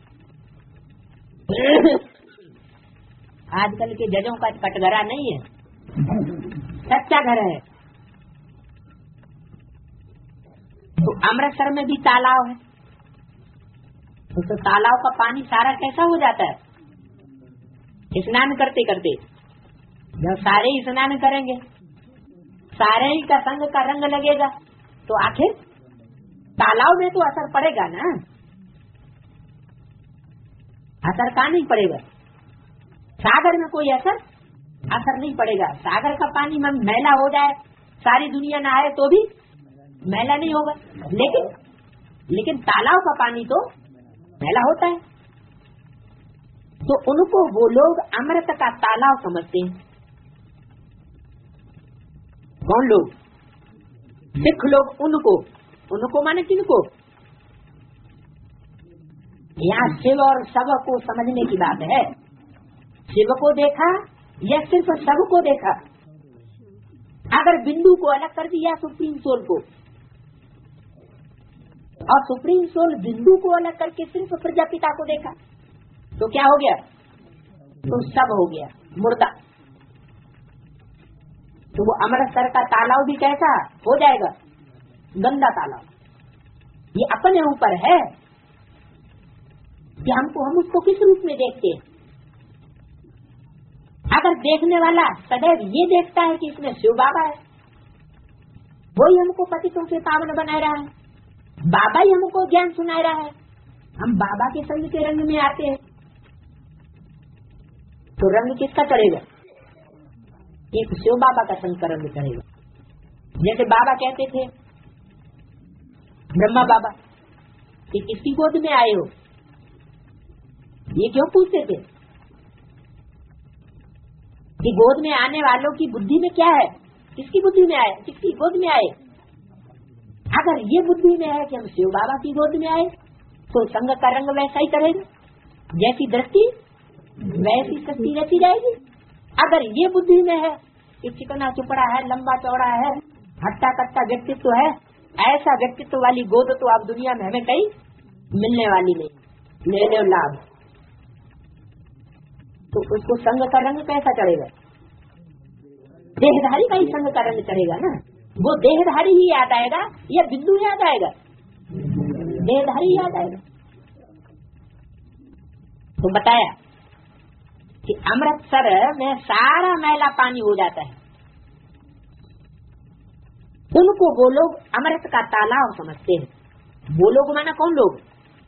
आजकल के जजों का कटघरा नहीं है, सच्चा घर है। तो अमृतसर में भी तालाब है, तो, तो तालाब का पानी सारा कैसा हो जाता है? स्नान करते करते जब सारे ही स्नान करेंगे, सारे ही का संग का रंग लगेगा, तो आखिर तालाब में तो असर पड़ेगा ना? असर कहाँ नहीं पड़ेगा? सागर में कोई असर असर नहीं पड़ेगा। सागर का पानी में मैला हो जाए, सारी दुनिया नहाए तो भी मैला नहीं होगा। लेकिन लेकिन तालाब का पानी तो मैला होता है। तो उनको वो लोग अमृत का तालाब समझते हैं। कौन लोग? सिख लोग। उनको उनको माने किनको? यहाँ शिव और शव को समझने की बात है। शिव को देखा या सिर्फ शव को देखा? अगर बिंदु को अलग कर दिया सुप्रीम सोल को, और सुप्रीम सोल बिंदु को अलग करके सिर्फ प्रजापिता को देखा, तो क्या हो गया? तो सब हो गया मुर्दा। तो वो अमृतसर का तालाब भी कैसा हो जाएगा? गंदा तालाब। ये अपने ऊपर है कि हमको हम उसको किस रूप में देखते हैं। अगर देखने वाला सदैव ये देखता है कि इसमें शिव बाबा है, वही हमको पतितों से पावन बना रहा है, बाबा ही हमको ज्ञान सुना रहा है, हम बाबा के संग के रंग में आते हैं, तो रंग किसका चढ़ेगा? एक शिव बाबा का संग का रंग चढ़ेगा। जैसे बाबा कहते थे, ब्रह्मा बाबा कि किसकी गोद में आए हो, ये क्यों पूछते थे कि गोद में आने वालों की बुद्धि में क्या है, किसकी बुद्धि में आए, किसकी गोद में आए। अगर ये बुद्धि में है कि हम शिव बाबा की गोद में आए, तो संग का रंग वैसा ही करेगा, जैसी दृष्टि वैसी शक्ति रहती जाएगी। अगर ये बुद्धि में है कि चिकना चुपड़ा है, लंबा चौड़ा है, हट्टा कट्टा व्यक्तित्व है, ऐसा व्यक्तित्व वाली गोद तो अब दुनिया में हमें कहीं मिलने वाली नहीं, ले लो लाभ। तो उसको संग का रंग कैसा चढ़ेगा? देहधारी का ही संग का रंग चढ़ेगा ना। वो देहधारी ही याद आएगा या बिंदु याद आएगा? देहधारी याद आएगा। तो बताया कि अमृतसर में सारा मैला पानी हो जाता है। उनको वो लोग अमृत का तालाब समझते हैं। वो लोग माना कौन लोग?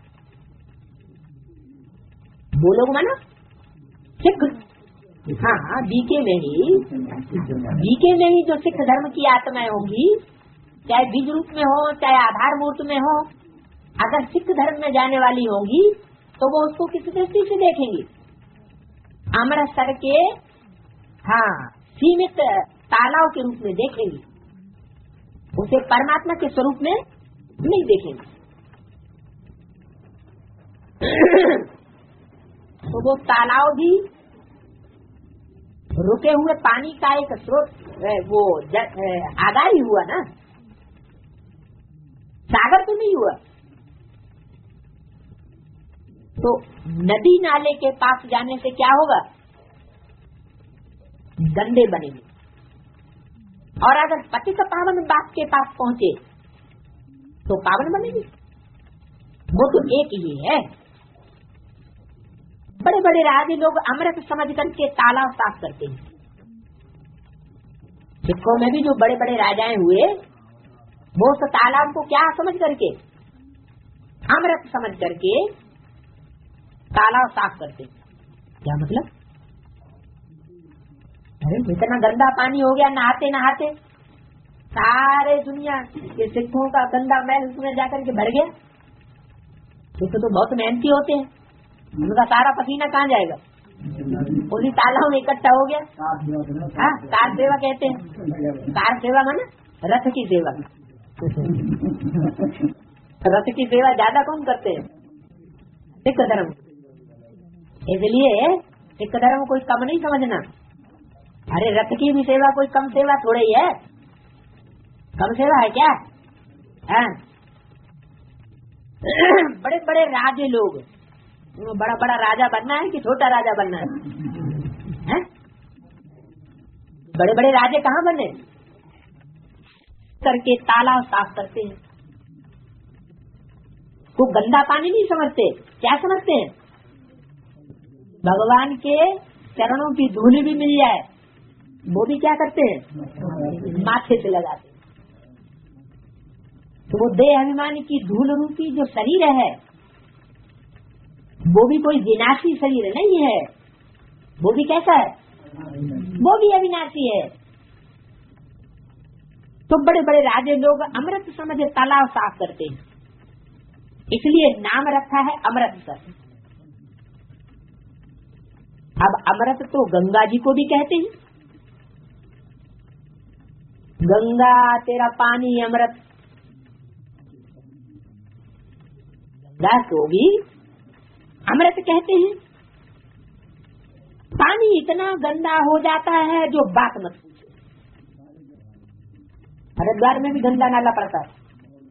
वो लोग माना सिख। हाँ हाँ, बीके में ही बीके में ही जो सिख धर्म की आत्माएं होंगी, चाहे बीज रूप में हो चाहे आधार मूर्त में हो, अगर सिख धर्म में जाने वाली होंगी तो वो उसको किस दृष्टि से देखेंगी? अमृतसर के हाँ सीमित तालाब के रूप में देखेंगी, उसे परमात्मा के स्वरूप में नहीं देखेंगे। तो वो तालाब भी रुके हुए पानी का एक स्रोत, वो आगार ही हुआ ना, सागर तो नहीं हुआ। तो नदी नाले के पास जाने से क्या होगा? गंदे बनेंगे। और अगर पतित पावन बाप के पास पहुंचे तो पावन बनेंगे। वो तो एक ही है। बड़े बड़े राजे लोग अमृत समझ करके तालाब साफ करते हैं। सिखों में भी जो बड़े बड़े राजाएं हुए, वो उस तालाब को क्या समझ करके? अमृत समझ करके तालाब साफ करते। क्या मतलब? अरे इतना गंदा पानी हो गया, नहाते नहाते सारे दुनिया के सिखों का गंदा मैल उसमें जाकर के भर गया। सिख तो बहुत मेहनती होते हैं, उनका सारा पसीना कहाँ जाएगा? उसी तालाब में इकट्ठा हो गया। हाँ, कार सेवा कहते हैं। कार सेवा माने रथ की सेवा। रथ की सेवा ज्यादा कौन करते हैं? सिख धर्म। इसलिए सिख धर्म कोई कम नहीं समझना। अरे रथ की भी सेवा कोई कम सेवा थोड़ी ही है। कम सेवा है क्या? हाँ। बड़े बड़े राजे लोग, बड़ा बड़ा राजा बनना है कि छोटा राजा बनना है? हैं? बड़े बड़े राजे कहाँ बने? करके तालाब साफ करते हैं। वो गंदा पानी नहीं समझते, क्या समझते हैं? भगवान के चरणों की धूल भी मिल जाए, वो भी क्या करते हैं? माथे से लगाते। तो वो देह अभिमान की धूल रूपी जो शरीर है, वो भी कोई विनाशी शरीर नहीं है। वो भी कैसा है? वो भी अविनाशी है। तो बड़े बड़े राजे लोग अमृत समझ तालाब साफ करते हैं, इसलिए नाम रखा है अमृतसर। अब अमृत तो गंगा जी को भी कहते हैं। गंगा तेरा पानी अमृत, गंगा को भी अमृत कहते हैं। पानी इतना गंदा हो जाता है जो बात मत पूछो। हरिद्वार में भी गंदा नाला पड़ता है।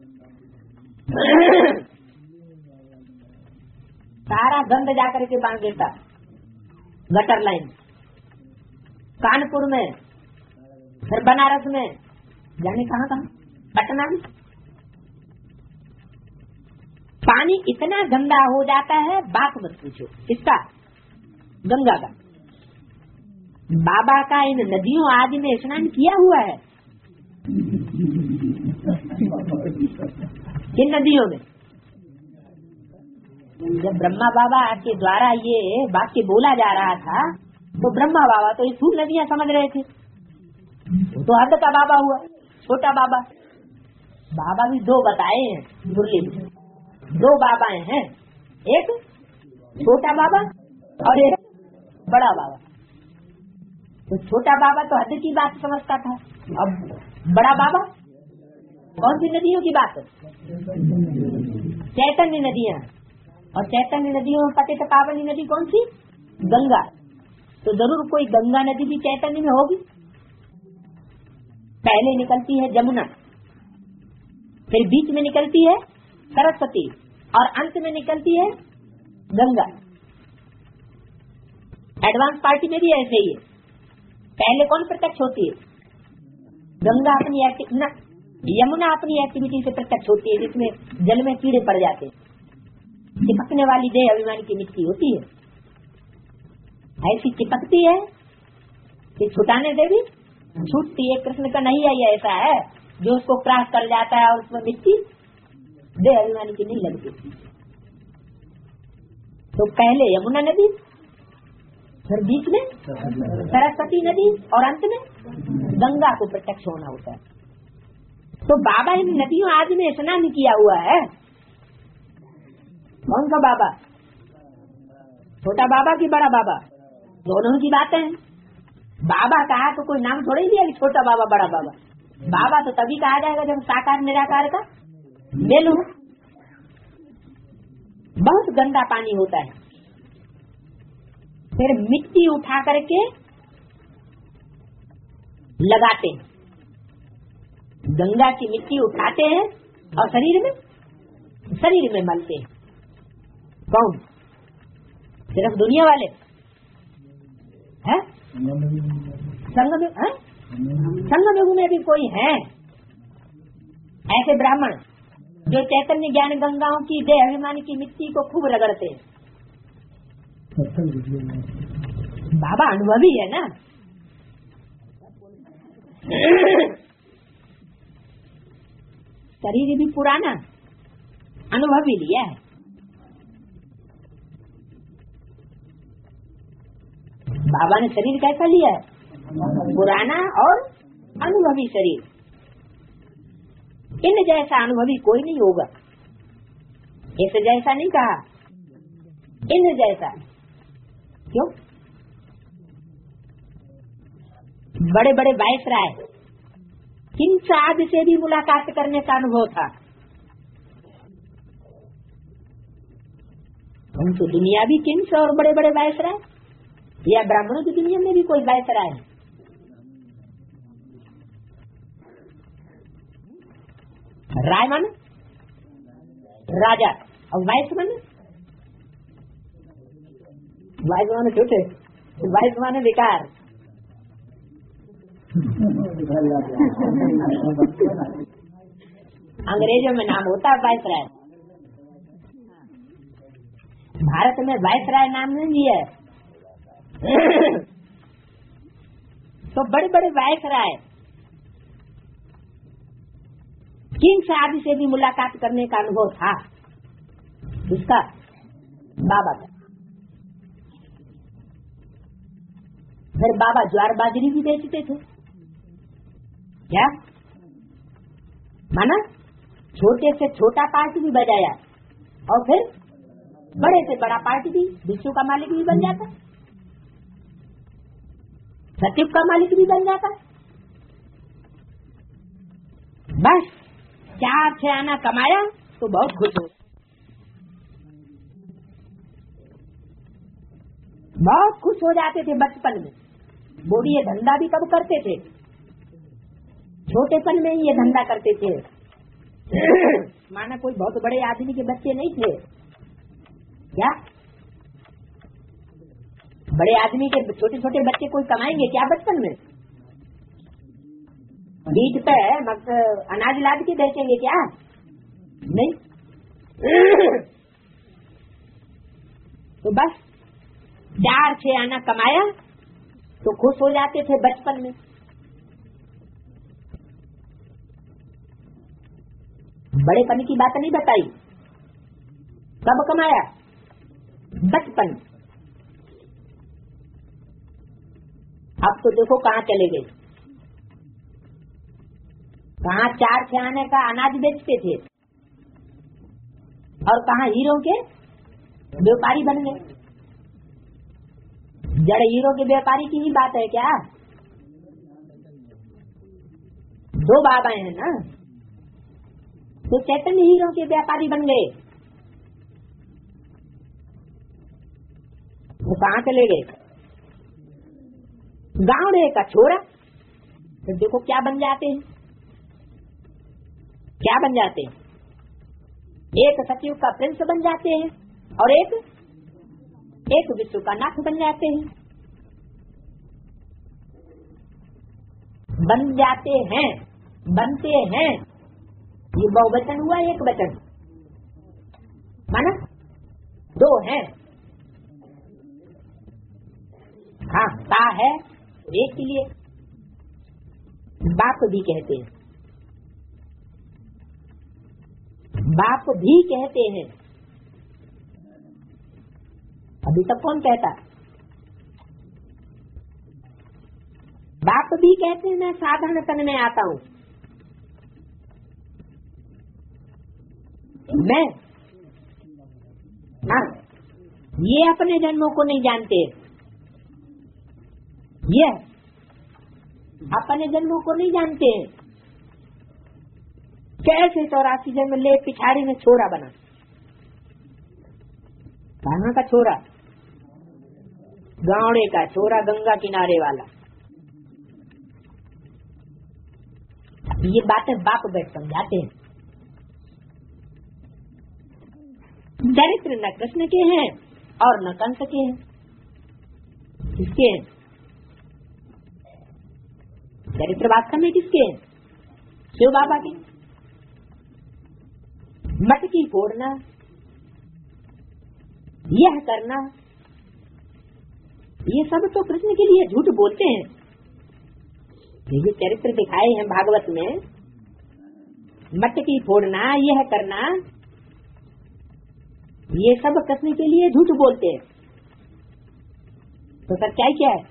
सारा गंद जाकर के बांध देता गटर लाइन। कानपुर में फिर बनारस में जाने कहाँ कहाँ, पटना में पानी इतना गंदा हो जाता है, बात मत पूछो। किसका? गंगा का। बाबा का इन नदियों आदि में स्नान किया हुआ है। किन नदियों में? जब ब्रह्मा बाबा के द्वारा ये वाक्य बोला जा रहा था तो ब्रह्मा बाबा तो स्थूल नदियां समझ रहे थे, वो तो हद का बाबा हुआ, छोटा बाबा। बाबा भी दो बताए हैं मुरली में, दो बाबाएं हैं, एक छोटा बाबा और एक बड़ा बाबा। तो छोटा बाबा तो हद की बात समझता था, अब बड़ा बाबा कौन सी नदियों की बात? चैतन्य नदियां। और चैतन्य नदियों में पतित पावनी नदी कौन सी? गंगा। तो जरूर कोई गंगा नदी भी चैतन्य में होगी। पहले निकलती है जमुना, फिर बीच में निकलती है सरस्वती और अंत में निकलती है गंगा। एडवांस पार्टी में भी ऐसे ही है। पहले कौन प्रत्यक्ष होती है? गंगा अपनी एक्टिव न, यमुना अपनी एक्टिविटी से प्रत्यक्ष होती है, जिसमें जल में कीड़े पड़ जाते हैं, चिपकने वाली देह अभिमान की मिट्टी होती है, ऐसी चिपकती है कि छुटाने से भी छूटती है। कृष्ण का नहीं है, ये ऐसा है जो उसको क्रॉस कर जाता है और उसमें मिट्टी देह अभिमानी की नहीं लगती। तो पहले यमुना नदी, फिर बीच में सरस्वती नदी और अंत में गंगा को प्रत्यक्ष होना होता है। तो बाबा इन नदियों आदि में स्नान किया हुआ है। कौन सा बाबा? छोटा बाबा की बड़ा बाबा? दोनों की बातें हैं। बाबा कहा तो कोई नाम थोड़ा ही दिया कि छोटा बाबा बड़ा बाबा। बाबा तो तभी कहा जाएगा जब साकार निराकार का मेल हो। बहुत गंदा पानी होता है, फिर मिट्टी उठा करके लगाते हैं, गंगा की मिट्टी उठाते हैं और शरीर में शरीर में मलते हैं। कौन? सिर्फ दुनिया वाले हैं? संगम है? संगम में भी कोई है ऐसे ब्राह्मण जो चैतन्य ज्ञान गंगाओं की देह अभिमान की मिट्टी को खूब रगड़ते हैं। बाबा अनुभवी है ना। शरीर भी पुराना, अनुभवी लिया है। बाबा ने शरीर कैसा लिया है? पुराना और अनुभवी शरीर। इन जैसा अनुभवी कोई नहीं होगा। इस जैसा नहीं कहा, इन जैसा। क्यों? बड़े बड़े वायसराय किन साध से भी मुलाकात करने का अनुभव था। हम तो दुनिया भी किंग्स और बड़े बड़े वायसराय, या ब्राह्मणों की दुनिया में भी कोई वायसराय है? राय माने राजा और वाइस माने वाइस माने छोटे, वाइस माने विकार। अंग्रेजों में नाम होता है वाइसराय। भारत में वाइसराय नाम नहीं है। तो बड़े बड़े वाइसराय किंग आदि से भी मुलाकात करने का अनुभव था उसका, बाबा का। फिर बाबा ज्वार बाजरी भी बेचते थे। क्या माना? छोटे से छोटा पार्टी भी बजाया और फिर बड़े से बड़ा पार्टी भी, विश्व का मालिक भी बन जाता, सचिव का मालिक भी बन जाता। बस चार छह आना कमाया तो बहुत खुश हो, बहुत खुश हो जाते थे बचपन में। बोली ये धंधा भी कब करते थे? छोटेपन में ही ये धंधा करते थे। माना कोई बहुत बड़े आदमी के बच्चे नहीं थे क्या? बड़े आदमी के छोटे छोटे बच्चे कोई कमाएंगे क्या बचपन में? बीज पे मग अनाज लाद के बेचेंगे क्या? नहीं। तो बस चार छह आना कमाया तो खुश हो जाते थे बचपन में। बड़ेपन की बात नहीं बताई। कब कमाया? बचपन। अब तो देखो कहाँ चले गए, कहाँ चार छह आने का अनाज बेचते थे और कहाँ हीरो के व्यापारी बन गए। जड़ हीरो के व्यापारी की ही बात है क्या? दो बाबा हैं ना, तो चैतन्य हीरो के व्यापारी बन गए। वो कहाँ चले गए? गाँव का छोरा। तो देखो क्या बन जाते हैं, क्या बन जाते हैं? एक सतयुग का प्रिंस बन जाते हैं और एक एक विश्व का नाथ बन जाते हैं। बन जाते हैं, बनते हैं, ये बहुवचन हुआ एक वचन माना दो है। हाँ ता है एक के लिए बाप भी कहते हैं, बाप भी कहते हैं। अभी तक कौन कहता? बाप भी कहते हैं। मैं साधारण तन में आता हूँ, मैं हाँ ये अपने जन्मों को नहीं जानते, ये अपने जन्मों को नहीं जानते हैं। कैसे चौरासी जन्म ले पिछाड़ी में छोरा बना, कहाँ का छोरा? गावड़े का छोरा, गंगा किनारे वाला। ये बातें बाप बैठ समझाते हैं। चरित्र न कृष्ण के हैं और न कंस के हैं। किसके हैं चरित्र? वास्तव में किसके हैं? शिव बाबा के। मटकी फोड़ना, यह करना, ये सब तो कृष्ण के लिए झूठ बोलते हैं। ये चरित्र दिखाए हैं भागवत में, मटकी फोड़ना, यह करना, ये सब कृष्ण के लिए झूठ बोलते हैं। तो सच्चाई क्या है?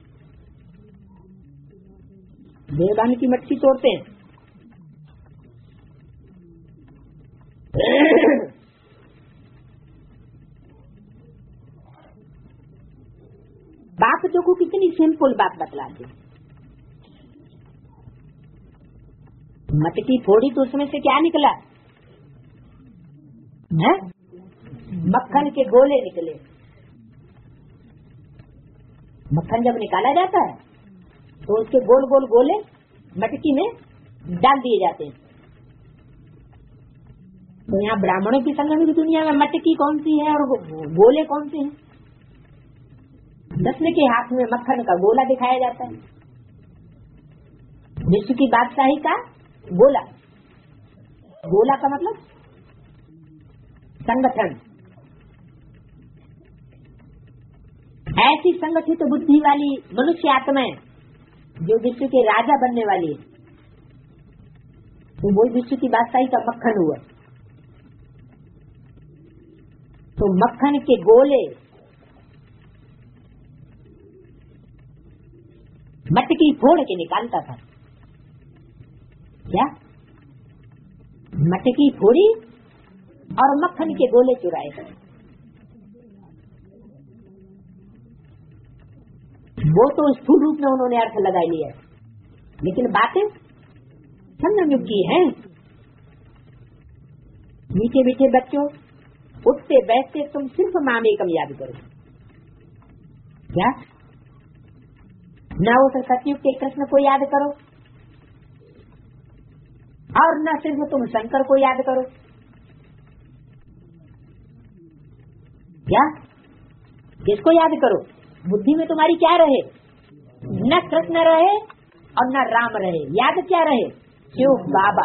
देवदान की मटकी तोड़ते हैं। बाप देखो कितनी सिंपल बात बतलाते। मटकी फोड़ी तो उसमें से क्या निकला है? मक्खन के गोले निकले। मक्खन जब निकाला जाता है तो उसके गोल गोल गोले मटकी में डाल दिए जाते हैं। तो यहाँ ब्राह्मणों की संगम की दुनिया में मटकी कौन सी है और गोले कौन से हैं? दसवें के हाथ में मक्खन का गोला दिखाया जाता है। विश्व की बादशाही का गोला, गोला का मतलब संगठन। ऐसी संगठित बुद्धि वाली मनुष्य आत्माएं जो विश्व के राजा बनने वाली है, तो वो विश्व की बादशाही का मक्खन हुआ। तो मक्खन के गोले मटकी फोड़ के निकालता था। क्या? मटकी फोड़ी और मक्खन के गोले चुराए। वो तो स्थूल रूप में उन्होंने अर्थ लगा लिया, लेकिन बातें संगम युग की हैं। मीठे मीठे बच्चों, उठते बैठते तुम सिर्फ मामे कम याद करो। क्या? न उस सतयुग के कृष्ण को याद करो और न सिर्फ तुम शंकर को याद करो। क्या? किसको याद करो? बुद्धि में तुम्हारी क्या रहे? न कृष्ण रहे और न राम रहे, याद क्या रहे? शिव बाबा।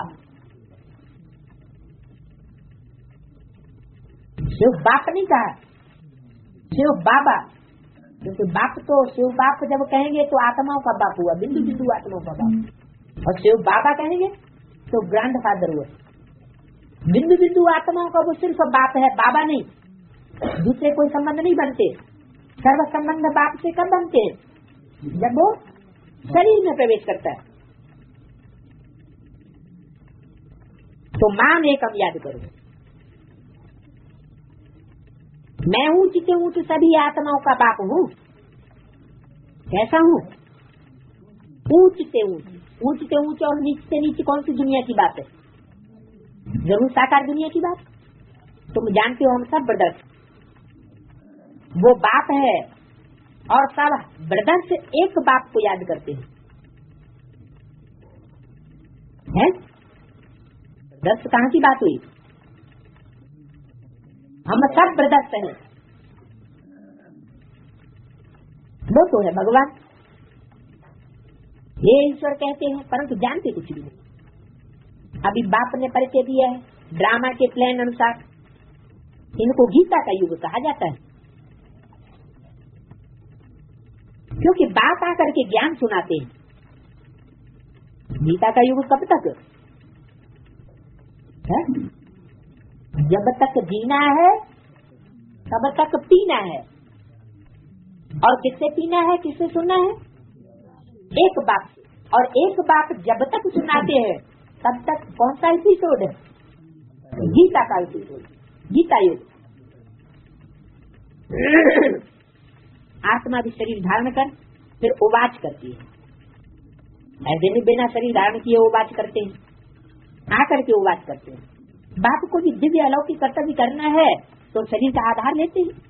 शिव बाप नहीं कहा, शिव बाबा, क्योंकि बाप तो शिव बाप जब कहेंगे तो आत्माओं का बाप हुआ, बिंदु बिंदु आत्माओं का बाप। और शिव बाबा कहेंगे तो ग्रैंड फादर हुआ। बिंदु बिंदु आत्माओं का वो सिर्फ बाप है, बाबा नहीं। दूसरे कोई संबंध नहीं बनते। सर्व संबंध बाप से कब बनते हैं? जब वो शरीर में प्रवेश करता है। तो मान एक अब याद करो, मैं ऊंच से ऊंच सभी आत्माओं का बाप हूँ। कैसा हूँ? ऊंच से ऊंच, ऊंच से ऊंच और नीच से नीचे कौन सी दुनिया की बात है? जरूर साकार दुनिया की बात। तुम जानते हो हम सब ब्रदर्स, वो बाप है और सब ब्रदर्स एक बाप को याद करते हैं, हैं? ब्रदर्स कहाँ की बात हुई? हम सब ब्रदर्स हैं। वो तो है भगवान, ये ईश्वर कहते हैं, परंतु जानते कुछ भी नहीं। अभी बाप ने परिचय दिया है ड्रामा के प्लान अनुसार। इनको गीता का युग कहा जाता है, क्योंकि बाप आकर के ज्ञान सुनाते हैं। गीता का युग कब तक है? जब तक जीना है तब तक पीना है। और किससे पीना है, किससे सुनना है? एक बाप से। और एक बाप जब तक सुनाते हैं तब तक कौन सा एपिसोड है? गीता का एपिसोड, गीता युग। आत्मा भी शरीर धारण कर फिर उवाच करती है। ऐसे भी बिना शरीर धारण किए उवाच करते हैं, आकर के उवाच करते हैं। बाप को भी दिव्य अलौकिक कर्तव्य करना है तो शरीर का आधार लेते हैं।